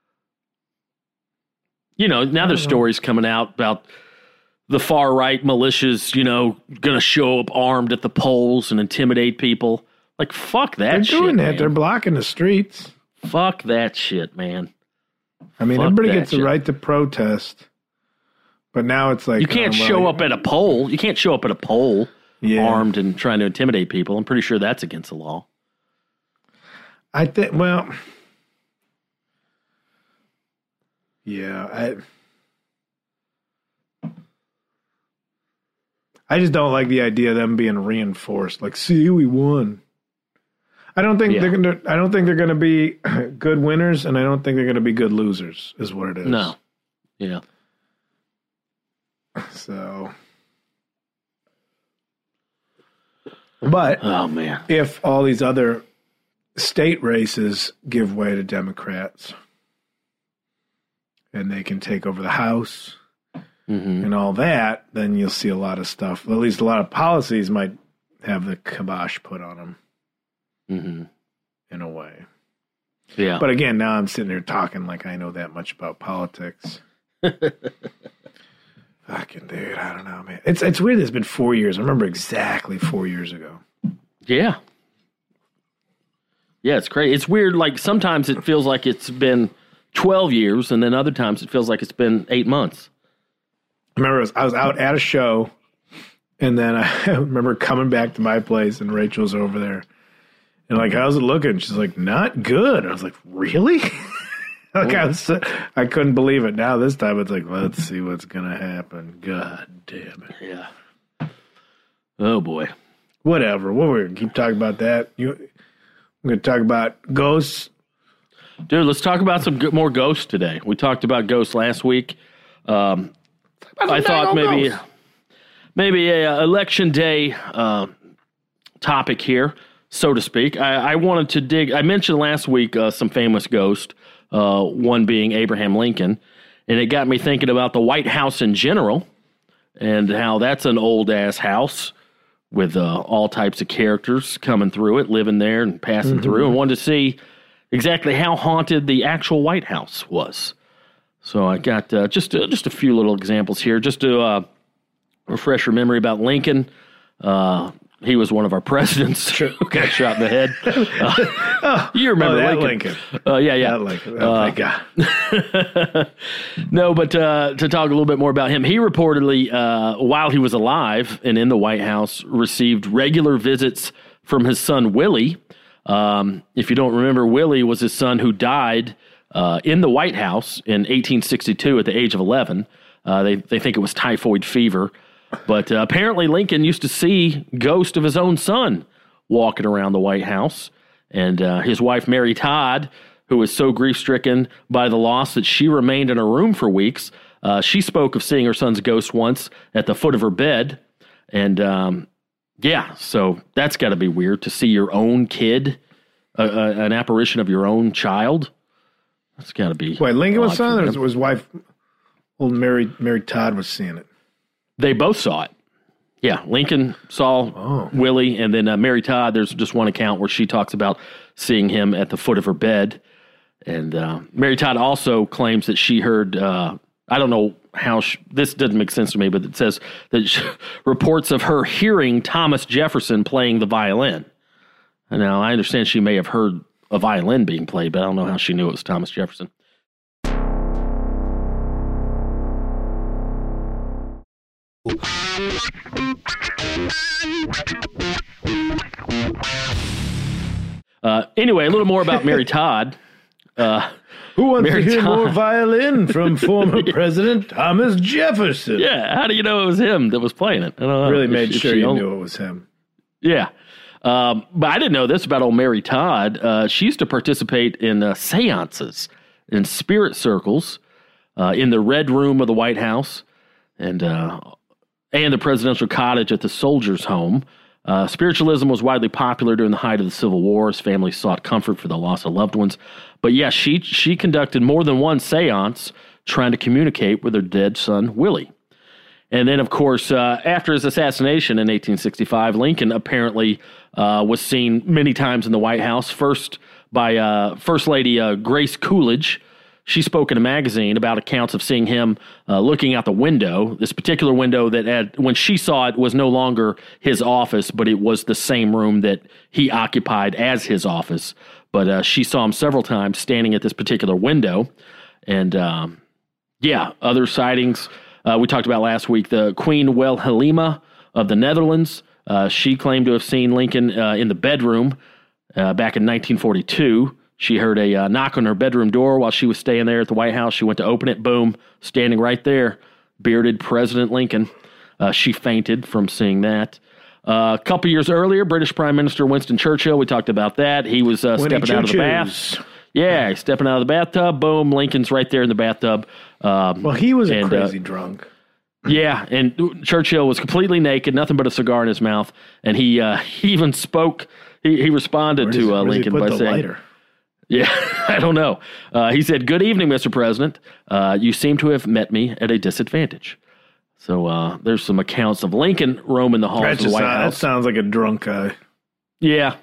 You know, now there's stories coming out about the far right militias, you know, going to show up armed at the polls and intimidate people. Like, fuck that They're shit, doing that. man. They're blocking the streets. Fuck that shit, man. I mean, Fuck everybody that gets the shit. right to protest, but now it's like You can't show up at a poll. You can't show up at a poll armed and trying to intimidate people. I'm pretty sure that's against the law. I think. Well, yeah. I just don't like the idea of them being reinforced. Like, see, we won. I don't think they're gonna. I don't think they're gonna be good winners, and I don't think they're gonna be good losers. Is what it is. No. Yeah. So, but Oh man. if all these other state races give way to Democrats, and they can take over the House and all that, then you'll see a lot of stuff. At least a lot of policies might have the kibosh put on them. In a way. Yeah. But again, now I'm sitting here talking like I know that much about politics. Fucking dude, I don't know, man. It's weird that it's been 4 years. I remember exactly 4 years ago. Yeah. Yeah, it's crazy. It's weird. Like, sometimes it feels like it's been 12 years, and then other times it feels like it's been 8 months. I remember I was out at a show, and then I remember coming back to my place, and Rachel was over there. And like, how's it looking? She's like, not good. I was like, really? Like, I couldn't believe it. Now this time it's like, let's see what's gonna happen. God damn it. Yeah. Oh boy. Whatever. What we're gonna keep talking about that? We're gonna talk about ghosts. Dude, let's talk about some more ghosts today. We talked about ghosts last week. I thought maybe a election day topic here, so to speak. I wanted to dig. I mentioned last week some famous ghosts, one being Abraham Lincoln, and it got me thinking about the White House in general and how that's an old-ass house with all types of characters coming through it, living there and passing through, and wanted to see exactly how haunted the actual White House was. So I got just a few little examples here, just to refresh your memory about Lincoln. He was one of our presidents who got shot in the head. You remember Lincoln? Yeah. That Lincoln. Oh, my God. No, but to talk a little bit more about him, he reportedly, while he was alive and in the White House, received regular visits from his son, Willie. If you don't remember, Willie was his son who died in the White House in 1862 at the age of 11. They think it was typhoid fever. But apparently Lincoln used to see ghosts of his own son walking around the White House. And his wife, Mary Todd, who was so grief-stricken by the loss that she remained in her room for weeks, she spoke of seeing her son's ghost once at the foot of her bed. And, yeah, so that's got to be weird to see your own kid an apparition of your own child. That's got to be. Wait, Lincoln was odd seeing it, for or them. his wife, old Mary Todd, was seeing it? They both saw it. Yeah, Lincoln saw Willie, and then Mary Todd, there's just one account where she talks about seeing him at the foot of her bed. And Mary Todd also claims that she heard, I don't know how, this doesn't make sense to me, but it says that reports of her hearing Thomas Jefferson playing the violin. And now, I understand she may have heard a violin being played, but I don't know how she knew it was Thomas Jefferson. Anyway, a little more about Mary Todd. Who wants Mary to hear Todd. more violin from former President Thomas Jefferson? Yeah, how do you know it was him that was playing it? I don't know. Really If made she- if sure she you owned- knew it was him. Yeah. But I didn't know this about old Mary Todd. She used to participate in seances, in spirit circles, in the Red Room of the White House, and the presidential cottage at the Soldiers' Home. Spiritualism was widely popular during the height of the Civil War as families sought comfort for the loss of loved ones. But yeah, she conducted more than one seance trying to communicate with her dead son, Willie. And then, of course, after his assassination in 1865, Lincoln apparently was seen many times in the White House, first by First Lady Grace Coolidge. She spoke in a magazine about accounts of seeing him looking out the window, this particular window that when she saw it was no longer his office, but it was the same room that he occupied as his office. But she saw him several times standing at this particular window. And other sightings we talked about last week. The Queen Wilhelmina of the Netherlands, she claimed to have seen Lincoln in the bedroom back in 1942. She heard a knock on her bedroom door while she was staying there at the White House. She went to open it. Boom, standing right there, bearded President Lincoln. She fainted from seeing that. A couple years earlier, British Prime Minister Winston Churchill, we talked about that. He was stepping out of the bath. Yeah, he's stepping out of the bathtub. Boom, Lincoln's right there in the bathtub. Well, he was a crazy drunk. Yeah, and Churchill was completely naked, nothing but a cigar in his mouth. And he even spoke, he responded to Lincoln by saying, lighter? Yeah, I don't know. He said, "Good evening, Mr. President. You seem to have met me at a disadvantage." So there's some accounts of Lincoln roaming the halls of the White House. That sounds like a drunk guy. Yeah.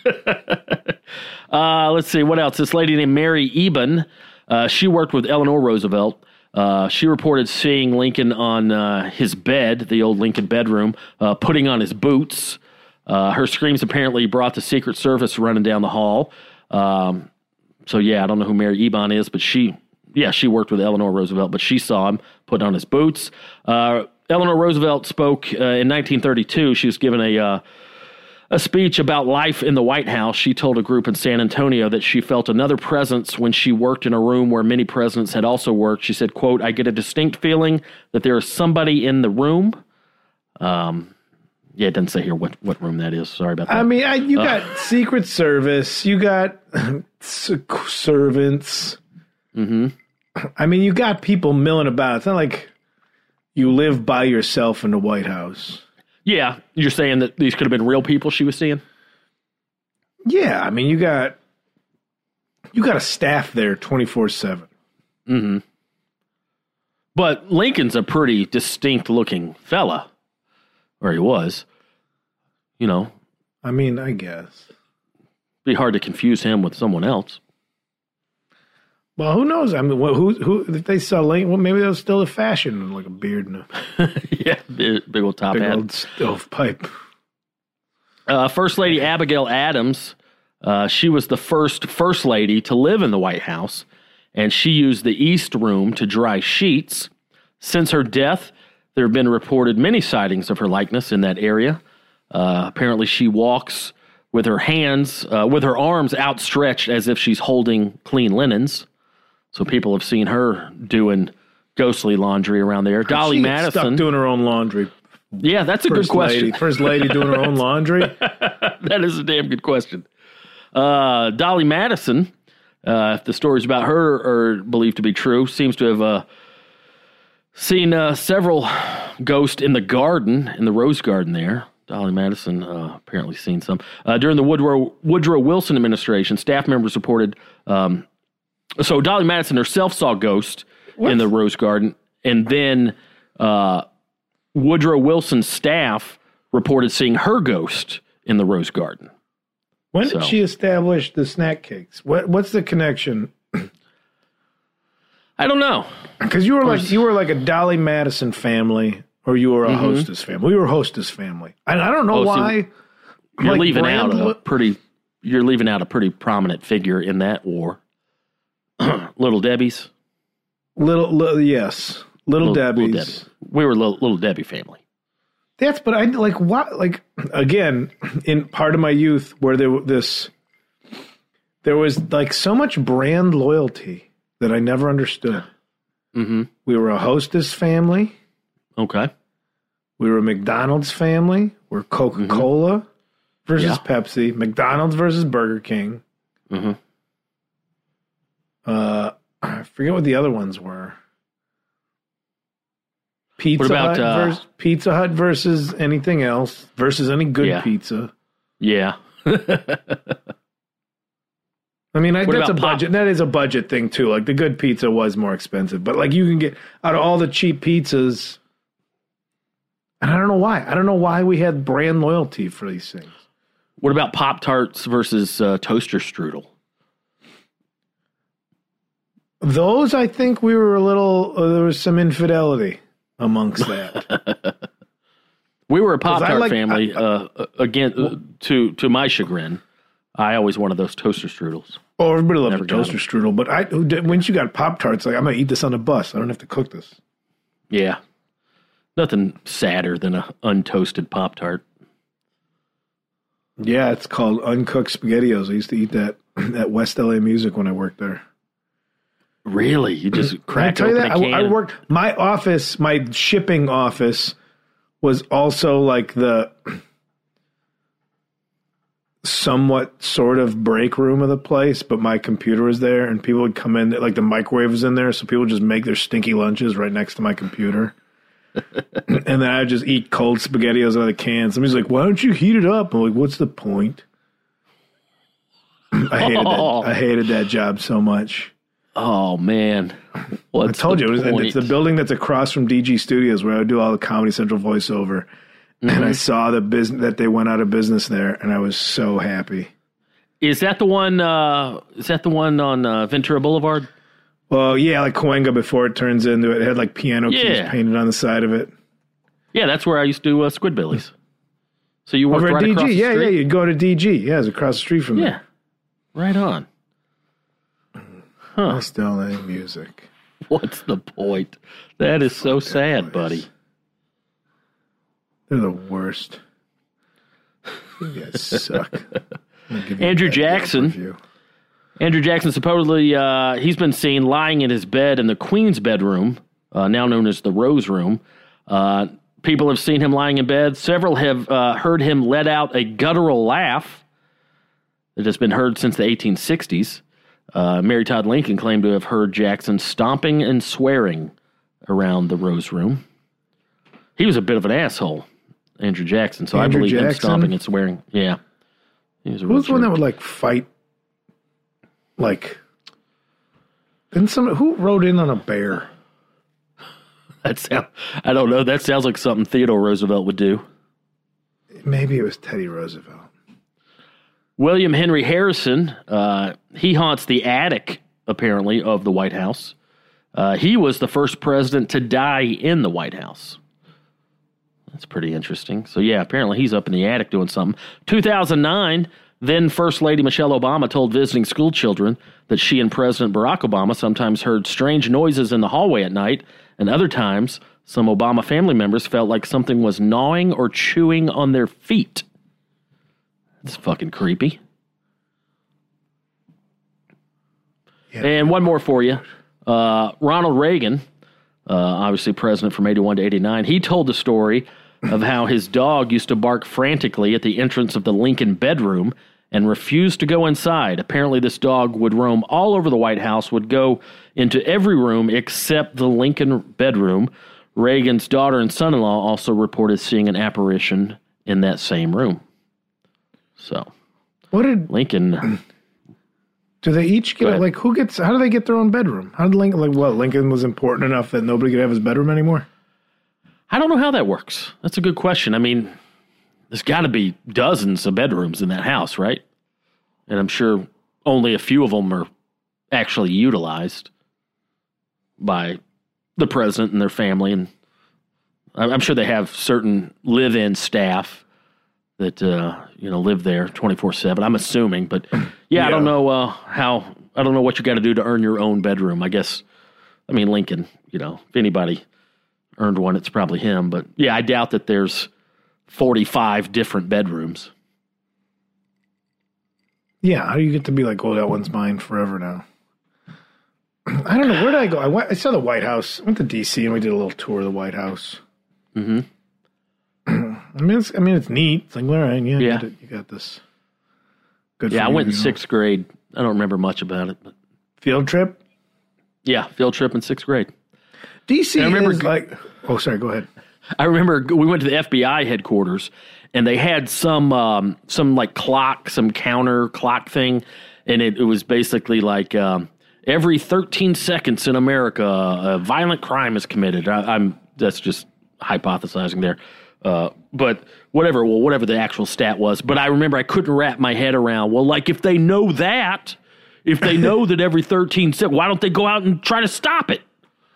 Let's see, what else? This lady named Mary Eben, she worked with Eleanor Roosevelt. She reported seeing Lincoln on his bed, the old Lincoln bedroom, putting on his boots. Her screams apparently brought the Secret Service running down the hall. So yeah, I don't know who Mary Eben is, but she worked with Eleanor Roosevelt, but she saw him put on his boots. Eleanor Roosevelt spoke in 1932. She was given a speech about life in the White House. She told a group in San Antonio that she felt another presence when she worked in a room where many presidents had also worked. She said, quote, "I get a distinct feeling that there is somebody in the room." Yeah, it doesn't say here what room that is. Sorry about that. I mean, you got Secret Service, you got servants. Mm-hmm. I mean, you got people milling about. It's not like you live by yourself in the White House. Yeah, you're saying that these could have been real people she was seeing? Yeah, I mean, you got a staff there 24/7. Mm-hmm. But Lincoln's a pretty distinct-looking fella, or he was. You know, I mean, I guess. Be hard to confuse him with someone else. Well, who knows? I mean, who if they saw Lincoln? Well, maybe that was still the fashion, like a beard and a Yeah, big old top big hat. old stovepipe. First Lady Abigail Adams, she was the first lady to live in the White House, and she used the East Room to dry sheets. Since her death, there have been reported many sightings of her likeness in that area. Apparently, she walks with her arms outstretched as if she's holding clean linens. So people have seen her doing ghostly laundry around there. Dolly She Madison. stuck doing her own laundry. Yeah, that's a good question. First lady doing her own laundry. That is a damn good question. Dolly Madison, if the stories about her are believed to be true, seems to have seen several ghosts in the garden, in the rose garden there. Dolly Madison apparently seen some. During the Woodrow Wilson administration, staff members reported. So Dolly Madison herself saw ghosts in the Rose Garden, and then Woodrow Wilson's staff reported seeing her ghost in the Rose Garden. When did she establish the snack cakes? What's the connection? I don't know. Because you were like a Dolly Madison family, or you were a Hostess family. We were a Hostess family, and I don't know why. So you're leaving out a pretty prominent figure in that war. Little Debbie's. Yes, Little Debbie's. Debbie. We were Little Debbie family. But I like what, like, again, in part of my youth where there was like so much brand loyalty that I never understood. Mm-hmm. We were a Hostess family. Okay. We were a McDonald's family. We're Coca-Cola versus Pepsi. McDonald's versus Burger King. Mm-hmm. I forget what the other ones were. Pizza Hut versus anything else versus any good pizza. Yeah. I mean, that's a budget. That is a budget thing too. Like the good pizza was more expensive, but like you can get out of all the cheap pizzas. And I don't know why. I don't know why we had brand loyalty for these things. What about Pop-Tarts versus toaster strudel? Those, I think we were a little. There was some infidelity amongst that. We were a Pop-Tart family. Again, to my chagrin, I always wanted those toaster strudels. Oh, everybody loved a toaster strudel, but once you got Pop-Tarts, like I'm gonna eat this on the bus. I don't have to cook this. Yeah, nothing sadder than an untoasted Pop-Tart. Yeah, it's called uncooked SpaghettiOs. I used to eat that at West LA Music when I worked there. Really? You just cracked open a can? I worked, my office, my shipping office was also like the somewhat sort of break room of the place, but my computer was there and people would come in, like the microwave was in there, so people would just make their stinky lunches right next to my computer. And then I'd just eat cold SpaghettiOs out of the can. Somebody's like, why don't you heat it up? I'm like, what's the point? I hated that job so much. Oh, man. I told you, it's the building that's across from DG Studios where I would do all the Comedy Central voiceover. Mm-hmm. And I saw the business that they went out of business there, and I was so happy. Is that the one on Ventura Boulevard? Well, yeah, like Cahuenga before it turns into it. It had like piano keys painted on the side of it. Yeah, that's where I used to do Squidbillies. So you worked right DG. across the street? Yeah, you'd go to DG. Yeah, it's across the street from there. Yeah, right on. Huh. West LA Music. What's the point? That is so sad, buddy. They're the worst. You guys suck. Andrew Jackson. Andrew Jackson supposedly, he's been seen lying in his bed in the Queen's bedroom, now known as the Rose Room. People have seen him lying in bed. Several have heard him let out a guttural laugh that has been heard since the 1860s. Mary Todd Lincoln claimed to have heard Jackson stomping and swearing around the Rose Room. He was a bit of an asshole, Andrew Jackson, so I believe him stomping and swearing. Yeah. He was a Who's the one that would like fight? Like, who rode in on a bear? I don't know. That sounds like something Theodore Roosevelt would do. Maybe it was Teddy Roosevelt. William Henry Harrison, he haunts the attic, apparently, of the White House. He was the first president to die in the White House. That's pretty interesting. So, yeah, apparently he's up in the attic doing something. 2009, then First Lady Michelle Obama told visiting school children that she and President Barack Obama sometimes heard strange noises in the hallway at night, and other times some Obama family members felt like something was gnawing or chewing on their feet. It's fucking creepy. Yeah. And one more for you. Ronald Reagan, obviously president from 81 to 89, he told the story of how his dog used to bark frantically at the entrance of the Lincoln bedroom and refused to go inside. Apparently this dog would roam all over the White House, would go into every room except the Lincoln bedroom. Reagan's daughter and son-in-law also reported seeing an apparition in that same room. So, What did Lincoln... do they each Go get ahead. like who gets? How do they get their own bedroom? How did Lincoln was important enough that nobody could have his bedroom anymore? I don't know how that works. That's a good question. I mean, there's got to be dozens of bedrooms in that house, right? And I'm sure only a few of them are actually utilized by the president and their family. And I'm sure they have certain live-in staff that, live there 24/7. I'm assuming, but yeah, I don't know I don't know what you got to do to earn your own bedroom. I guess, Lincoln, if anybody earned one, it's probably him. But yeah, I doubt that there's 45 different bedrooms. Yeah, how do you get to be like, oh, that one's mine forever now? I don't know. Where did I go? I saw the White House. I went to D.C. and we did a little tour of the White House. Mm-hmm. It's neat. It's like, all right, yeah. You got this. Good. Yeah, for I you, went in you know. sixth grade. I don't remember much about it, but Field trip. yeah, field trip in sixth grade. D.C. I remember- is like. Oh, sorry. Go ahead. I remember we went to the FBI headquarters, and they had some like clock, some counter clock thing, and it was basically like every 13 seconds in America, a violent crime is committed. That's just hypothesizing there, but whatever the actual stat was. But I remember I couldn't wrap my head around. Well, like if they know that every 13 seconds, why don't they go out and try to stop it?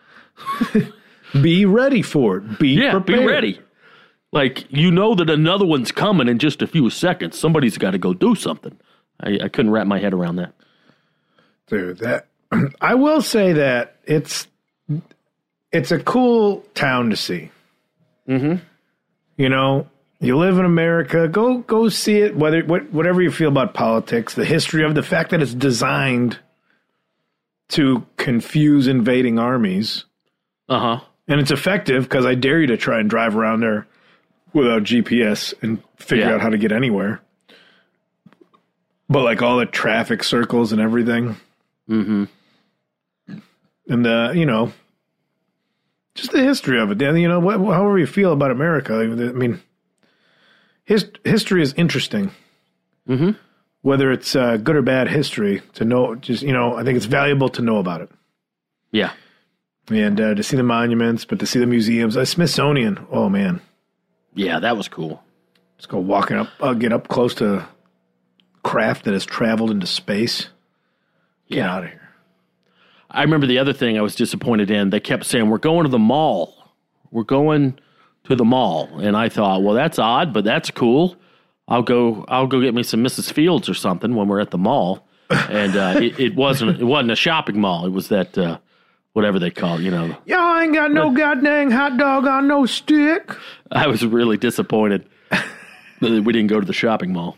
Be ready for it. Be prepared. Be ready. Like, that another one's coming in just a few seconds. Somebody's got to go do something. I couldn't wrap my head around that. Dude, that I will say that it's a cool town to see. Mm-hmm. You live in America. Go see it. Whatever you feel about politics, the history of the fact that it's designed to confuse invading armies. Uh-huh. And it's effective because I dare you to try and drive around there without GPS and figure out how to get anywhere. But like all the traffic circles and everything. Mm-hmm. And, just the history of it. However you feel about America, history is interesting. Mm-hmm. Whether it's good or bad history, to know, I think it's valuable to know about it. Yeah. And to see the monuments, but to see the museums. Smithsonian, oh, man. Yeah, that was cool. Let's go walking up, get up close to craft that has traveled into space. Get out of here. I remember the other thing I was disappointed in. They kept saying, we're going to the mall. We're going to the mall. And I thought, well, that's odd, but that's cool. I'll go get me some Mrs. Fields or something when we're at the mall. And it wasn't a shopping mall. It was that whatever they call it, Y'all ain't got no goddamn hot dog on no stick. I was really disappointed that we didn't go to the shopping mall.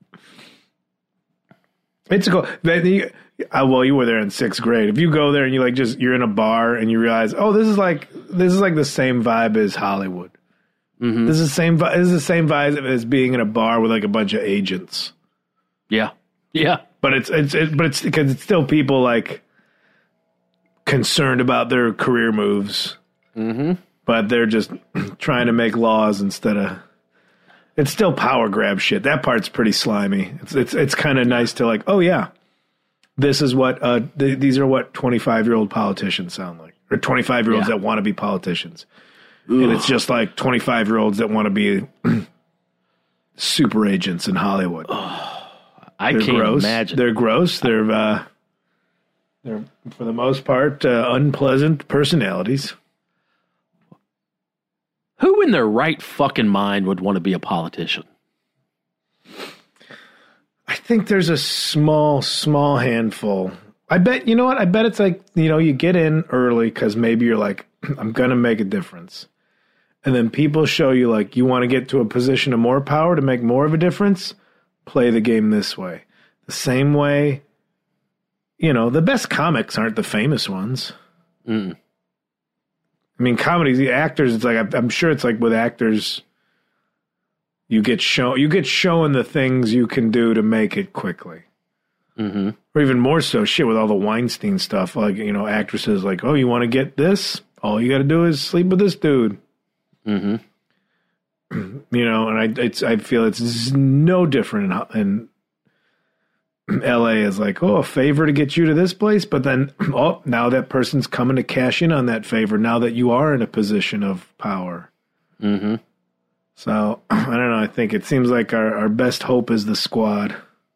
It's cool. Well, you were there in sixth grade. If you go there and you're in a bar and you realize, oh, this is like the same vibe as Hollywood. Mm-hmm. This is the same vibe as being in a bar with like a bunch of agents. Yeah, yeah. But it's because it's still people like concerned about their career moves. Mm-hmm. But they're just trying to make laws instead of. It's still power grab shit. That part's pretty slimy. It's kind of nice to like, oh yeah, this is what these are what 25-year-old politicians sound like, or 25-year-olds that want to be politicians. Ugh. And it's just like 25-year-olds that want to be super agents in Hollywood. I can't imagine. They're gross. They're for the most part unpleasant personalities. Who in their right fucking mind would want to be a politician? I think there's a small handful. I bet, you know what? I bet it's like, you get in early because maybe you're like, I'm going to make a difference. And then people show you like, you want to get to a position of more power to make more of a difference? Play the game this way. The same way, the best comics aren't the famous ones. Mm. Comedies, the actors, it's like, I'm sure it's like with actors, you get shown the things you can do to make it quickly. Mm-hmm. Or even more so, shit, with all the Weinstein stuff, like, actresses like, oh, you want to get this? All you got to do is sleep with this dude. Mm-hmm. And I feel it's no different in LA is like, a favor to get you to this place, but then, now that person's coming to cash in on that favor now that you are in a position of power. Mm-hmm. So, I don't know. I think it seems like our best hope is the squad.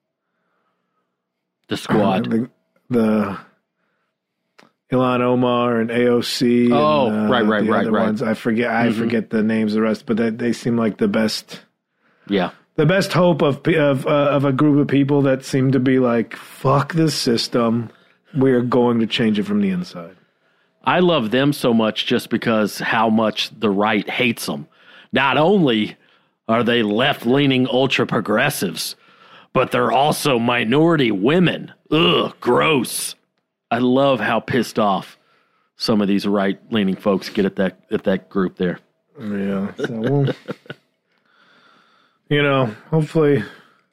The squad. The Ilhan Omar and AOC. Oh, and, right. Ones. I forget the names of the rest, but they seem like the best. Yeah. The best hope of a group of people that seem to be like, fuck this system. We are going to change it from the inside. I love them so much just because how much the right hates them. Not only are they left-leaning ultra-progressives, but they're also minority women. Ugh, gross. I love how pissed off some of these right-leaning folks get at that group there. Yeah. So hopefully,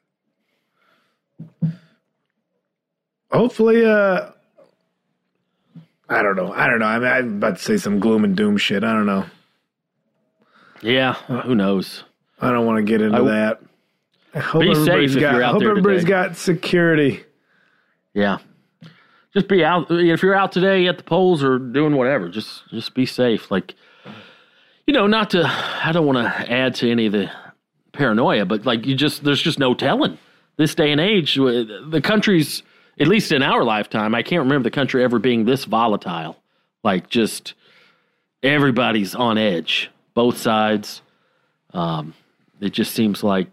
I don't know. I mean, I'm about to say some gloom and doom shit. I don't know. Yeah, who knows? I don't want to get into that. I hope be safe if you're out there everybody's today. got security. Yeah. Just be out. If you're out today at the polls or doing whatever, just be safe. Like, not to, I don't want to add to any of the paranoia, but like there's just no telling. This day and age, the country's, at least in our lifetime, I can't remember the country ever being this volatile. Like, just everybody's on edge, both sides. It just seems like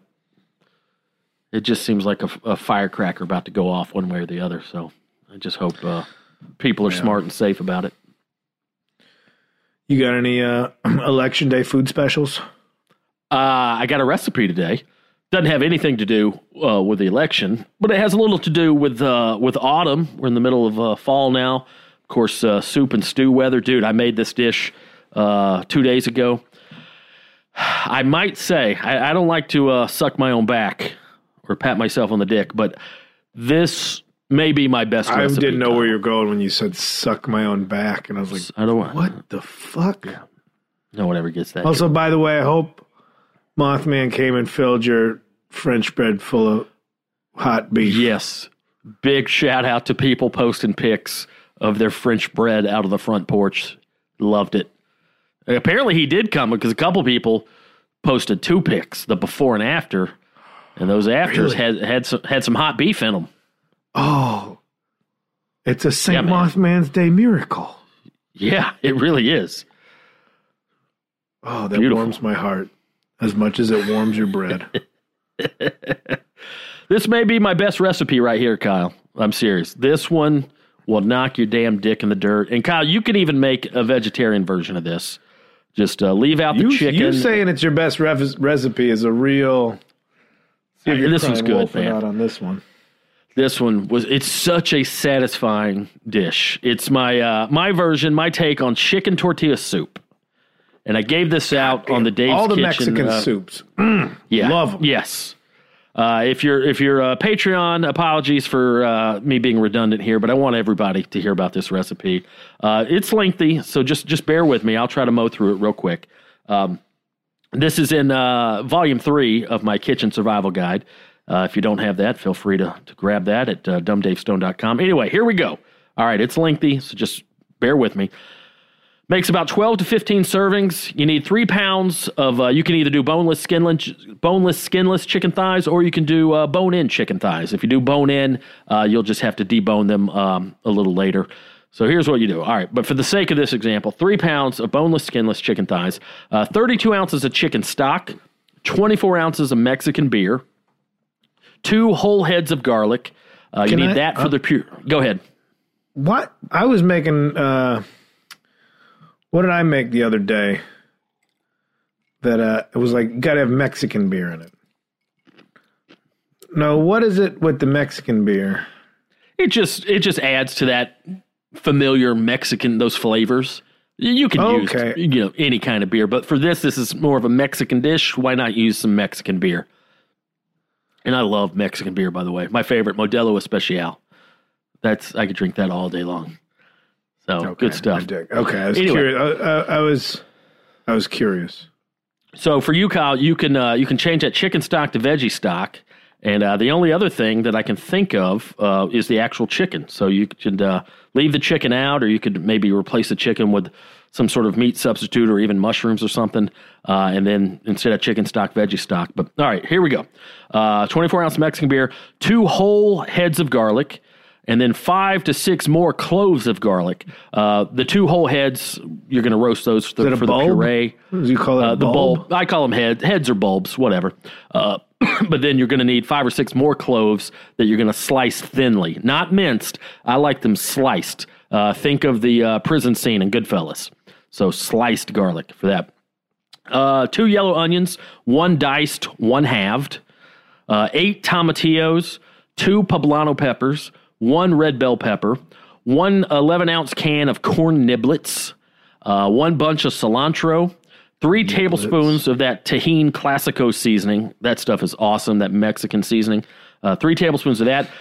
a firecracker about to go off one way or the other. So I just hope people are smart and safe about it. You got any election day food specials? I got a recipe today. Doesn't have anything to do with the election, but it has a little to do with autumn. We're in the middle of fall now. Of course, soup and stew weather. Dude, I made this dish 2 days ago. I might say, I don't like to suck my own back or pat myself on the dick, but this may be my best recipe. I didn't know where you're going when you said suck my own back, and I was like, what the fuck? Yeah. No one ever gets that. Also, by the way, I hope Mothman came and filled your French bread full of hot beef. Yes. Big shout out to people posting pics of their French bread out of the front porch. Loved it. Apparently he did come because a couple people posted 2 pics, the before and after, and those afters had some hot beef in them. Oh, it's a St. Mothman's Day miracle. Yeah, it really is. Oh, that warms my heart as much as it warms your bread. This may be my best recipe right here, Kyle. I'm serious. This one will knock your damn dick in the dirt. And Kyle, you can even make a vegetarian version of this. Just leave out the chicken. You saying it's your best recipe is a real... This was good, man. Out on this one. This one it's such a satisfying dish. It's my version, my take on chicken tortilla soup. And I gave this out on the Dave's all the Kitchen. Mexican soups. Yeah. Love them. Yes. If you're a Patreon, apologies for me being redundant here, but I want everybody to hear about this recipe. It's lengthy, so just bear with me. I'll try to mow through it real quick. This is in Volume 3 of my Kitchen Survival Guide. If you don't have that, feel free to grab that at dumbdavestone.com. Anyway, here we go. All right, it's lengthy, so just bear with me. Makes about 12 to 15 servings. You need 3 pounds of, you can either do boneless, skinless chicken thighs, or you can do bone-in chicken thighs. If you do bone-in, you'll just have to debone them a little later. So here's what you do. All right, but for the sake of this example, 3 pounds of boneless, skinless chicken thighs, 32 ounces of chicken stock, 24 ounces of Mexican beer, 2 whole heads of garlic. You need that for the pure. Go ahead. What? I was making... what did I make the other day? That it was like, got to have Mexican beer in it. No, what is it with the Mexican beer? It just adds to that familiar Mexican, those flavors. You can use any kind of beer, but for this is more of a Mexican dish. Why not use some Mexican beer? And I love Mexican beer, by the way. My favorite, Modelo Especial. I could drink that all day long. So good stuff. Okay, I was curious. I was curious. So for you, Kyle, you can change that chicken stock to veggie stock. And the only other thing that I can think of is the actual chicken. So you could leave the chicken out, or you could maybe replace the chicken with some sort of meat substitute or even mushrooms or something. And then instead of chicken stock, veggie stock. But all right, here we go. 24-ounce Mexican beer, 2 whole heads of garlic, and then 5 to 6 more cloves of garlic. The 2 whole heads, you're going to roast those for the puree. What do you call it? The bulb. I call them heads. Heads or bulbs, whatever. But then you're going to need 5 or 6 more cloves that you're going to slice thinly. Not minced. I like them sliced. Think of the prison scene in Goodfellas. So sliced garlic for that. 2 yellow onions, 1 diced, 1 halved. 8 tomatillos, 2 poblano peppers, 1 red bell pepper, 1 11-ounce can of corn niblets, 1 bunch of cilantro, 3 tablespoons of that Tajín Classico seasoning. That stuff is awesome, that Mexican seasoning. 3 tablespoons of that.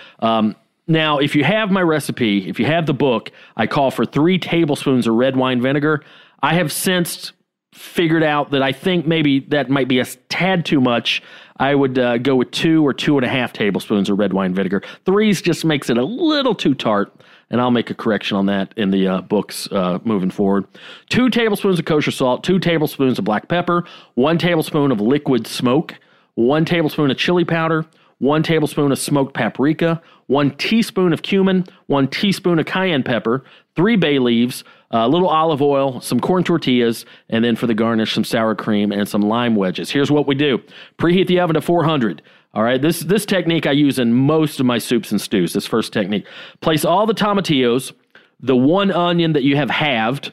Now, if you have my recipe, if you have the book, I call for 3 tablespoons of red wine vinegar. I have since figured out that I think maybe that might be a tad too much. I would go with 2 or 2.5 tablespoons of red wine vinegar. 3 just makes it a little too tart, and I'll make a correction on that in the books moving forward. 2 tablespoons of kosher salt, 2 tablespoons of black pepper, 1 tablespoon of liquid smoke, 1 tablespoon of chili powder, 1 tablespoon of smoked paprika, 1 teaspoon of cumin, 1 teaspoon of cayenne pepper, 3 bay leaves, a little olive oil, some corn tortillas, and then for the garnish, some sour cream and some lime wedges. Here's what we do. Preheat the oven to 400. All right, this technique I use in most of my soups and stews, this first technique. Place all the tomatillos, the 1 onion that you have halved,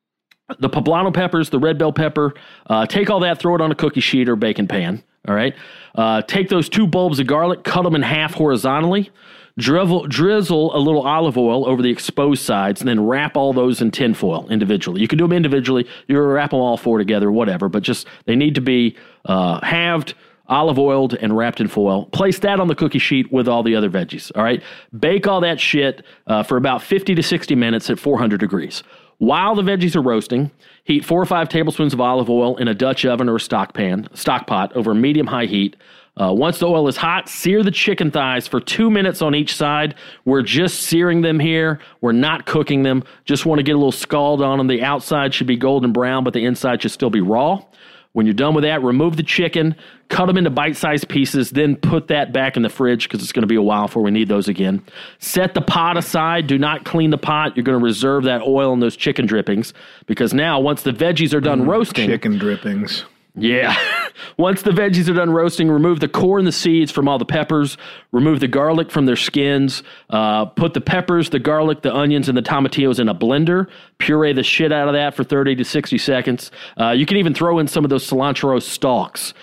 the poblano peppers, the red bell pepper, take all that, throw it on a cookie sheet or baking pan. All right, take those 2 bulbs of garlic, cut them in half horizontally, drizzle a little olive oil over the exposed sides, and then wrap all those in tin foil individually. You can do them individually. You wrap them all 4 together, whatever, but just they need to be halved, olive oiled, and wrapped in foil. Place that on the cookie sheet with all the other veggies. All right, bake all that shit for about 50 to 60 minutes at 400 degrees. While the veggies are roasting, heat 4 or 5 tablespoons of olive oil in a Dutch oven or a stock pot over medium-high heat. Once the oil is hot, sear the chicken thighs for 2 minutes on each side. We're just searing them here. We're not cooking them. Just want to get a little scald on them. The outside should be golden brown, but the inside should still be raw. When you're done with that, remove the chicken, cut them into bite-sized pieces, then put that back in the fridge because it's going to be a while before we need those again. Set the pot aside. Do not clean the pot. You're going to reserve that oil and those chicken drippings because now once the veggies are done roasting... Chicken drippings. Yeah. Once the veggies are done roasting, remove the core and the seeds from all the peppers. Remove the garlic from their skins. Put the peppers, the garlic, the onions, and the tomatillos in a blender. Puree the shit out of that for 30 to 60 seconds. You can even throw in some of those cilantro stalks.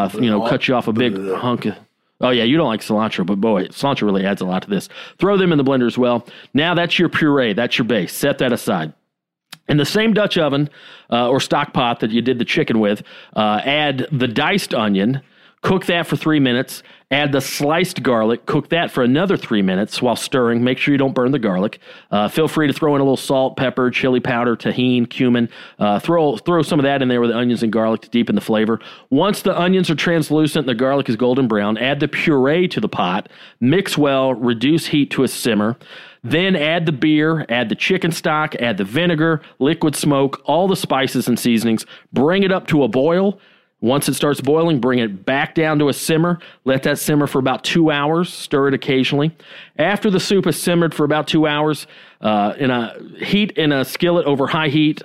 Cut you off a big hunk of... Oh, yeah, you don't like cilantro, but boy, cilantro really adds a lot to this. Throw them in the blender as well. Now that's your puree. That's your base. Set that aside. In the same Dutch oven or stock pot that you did the chicken with, add the diced onion, cook that for 3 minutes, add the sliced garlic, cook that for another 3 minutes while stirring. Make sure you don't burn the garlic. Feel free to throw in a little salt, pepper, chili powder, Tajín, cumin. Throw some of that in there with the onions and garlic to deepen the flavor. Once the onions are translucent and the garlic is golden brown, add the puree to the pot, mix well, reduce heat to a simmer. Then add the beer, add the chicken stock, add the vinegar, liquid smoke, all the spices and seasonings. Bring it up to a boil. Once it starts boiling, bring it back down to a simmer. Let that simmer for about 2 hours. Stir it occasionally. After the soup has simmered for about 2 hours, heat in a skillet over high heat.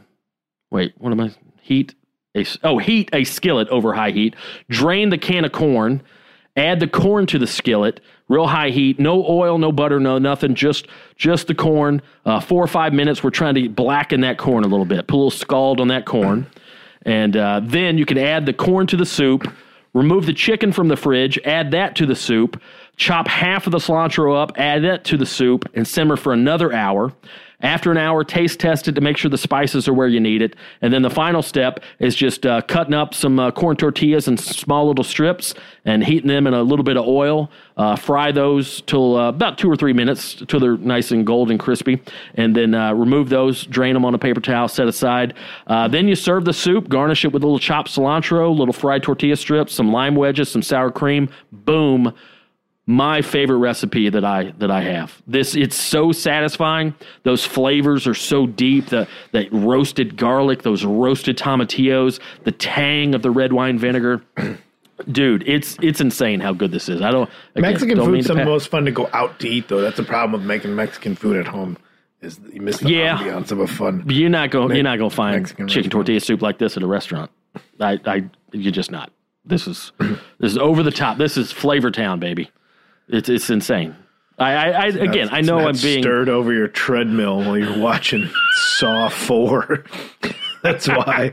Heat a skillet over high heat. Drain the can of corn. Add the corn to the skillet, real high heat, no oil, no butter, no nothing, just the corn. 4 or 5 minutes, we're trying to blacken that corn a little bit. Put a little scald on that corn. And then you can add the corn to the soup, remove the chicken from the fridge, add that to the soup, chop half of the cilantro up, add that to the soup, and simmer for another hour. After an hour, taste test it to make sure the spices are where you need it. And then the final step is just cutting up some corn tortillas in small little strips and heating them in a little bit of oil. Fry those till about 2 or 3 minutes till they're nice and golden crispy. And then remove those, drain them on a paper towel, set aside. Then you serve the soup, garnish it with a little chopped cilantro, little fried tortilla strips, some lime wedges, some sour cream. Boom. My favorite recipe that I have. It's so satisfying. Those flavors are so deep. The roasted garlic, those roasted tomatillos, the tang of the red wine vinegar. Dude, it's insane how good this is. Mexican food's some of the most fun to go out to eat, though. That's the problem with making Mexican food at home. Is you miss the ambiance of a fun. You're not gonna find Mexican chicken tortilla soup like this at a restaurant. You're just not. This is over the top. This is Flavor Town, baby. It's insane. I know I'm being stirred over your treadmill while you're watching Saw 4. That's why.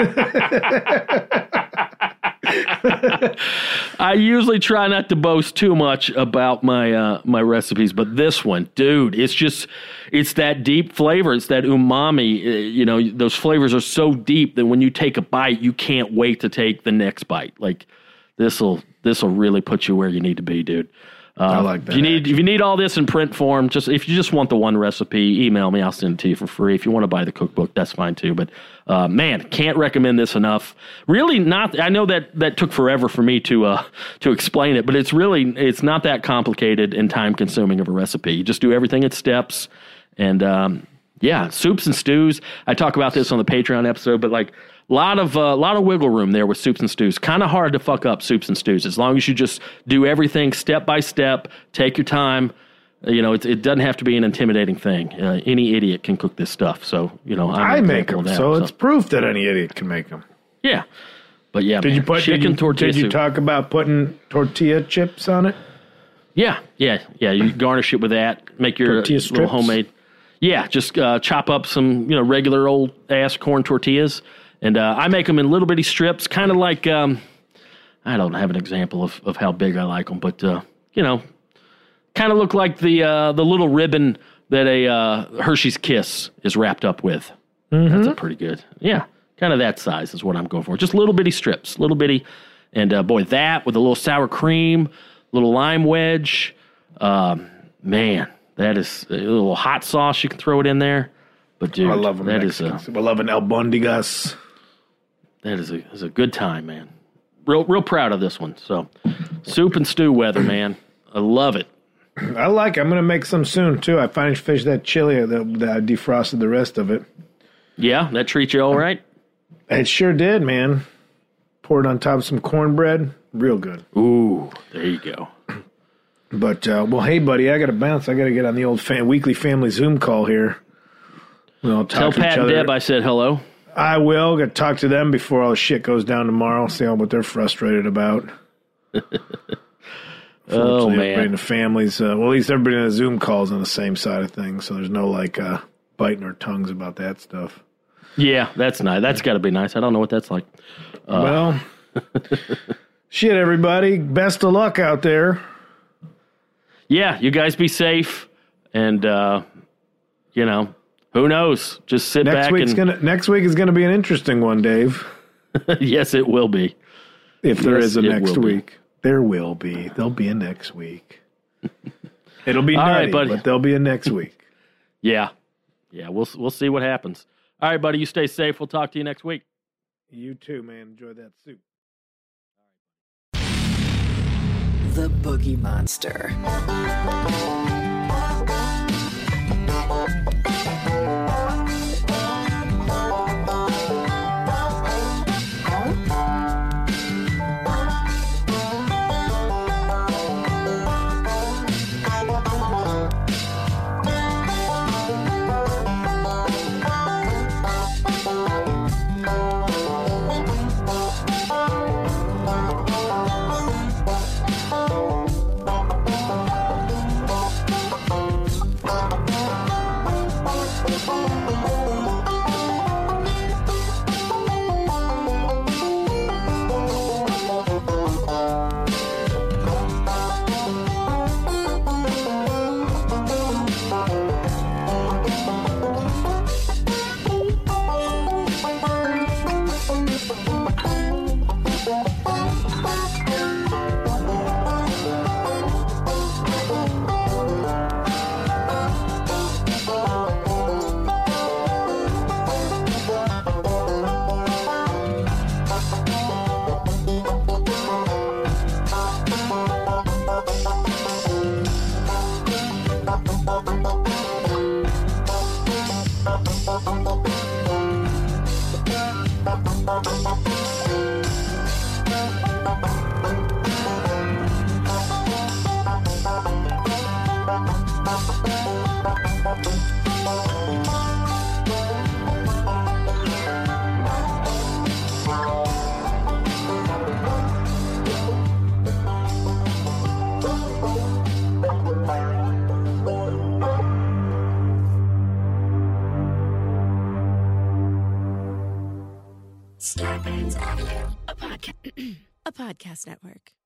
I usually try not to boast too much about my recipes, but this one, dude, it's that deep flavor. It's that umami. Those flavors are so deep that when you take a bite, you can't wait to take the next bite. Like this'll really put you where you need to be, dude. I like that. If you need all this in print form, if you just want the one recipe, email me. I'll send it to you for free. If you want to buy the cookbook, that's fine too. But man, can't recommend this enough. Really not. I know that took forever for me to explain it, but it's not that complicated and time consuming of a recipe. You just do everything in steps, and soups and stews. I talk about this on the Patreon episode, but like. A lot of wiggle room there with soups and stews. Kind of hard to fuck up soups and stews as long as you just do everything step by step. Take your time. It doesn't have to be an intimidating thing. Any idiot can cook this stuff. So I make them, so it's proof that any idiot can make them. Yeah, but yeah. Did you talk about putting tortilla chips on it? Yeah. You garnish it with that. Make your little homemade. Yeah, just chop up some regular old ass corn tortillas. And I make them in little bitty strips, kind of like, I don't have an example of how big I like them, but, kind of look like the little ribbon that a Hershey's Kiss is wrapped up with. Mm-hmm. That's a pretty good, kind of that size is what I'm going for. Just little bitty strips, little bitty. And, boy, that with a little sour cream, little lime wedge, man, that is a little hot sauce. You can throw it in there. But, dude, I love them. I love an albondigas. That is a good time, man. Real proud of this one. So, soup and stew weather, man. I love it. I like it. I'm going to make some soon, too. I finished that chili that I defrosted the rest of it. Yeah? That treat you all right? It sure did, man. Poured on top of some cornbread. Real good. Ooh, there you go. But, hey, buddy, I got to bounce. I got to get on the old weekly family Zoom call here. We'll tell Pat and Deb I said hello. I will. Got to talk to them before all the shit goes down tomorrow. See what they're frustrated about. Oh, man. Everybody in the families, at least everybody in the Zoom calls on the same side of things, so there's no, biting our tongues about that stuff. Yeah, that's nice. That's got to be nice. I don't know what that's like. Well, shit, everybody. Best of luck out there. Yeah, you guys be safe, and, who knows? Just sit back. Next week is gonna be an interesting one, Dave. Yes, it will be. If there is a next week, there will be. There'll be a next week. It'll be nutty, right, buddy. But there'll be a next week. Yeah. We'll see what happens. All right, buddy. You stay safe. We'll talk to you next week. You too, man. Enjoy that soup. The Boogie Monster. Starburns Audio, a podcast network.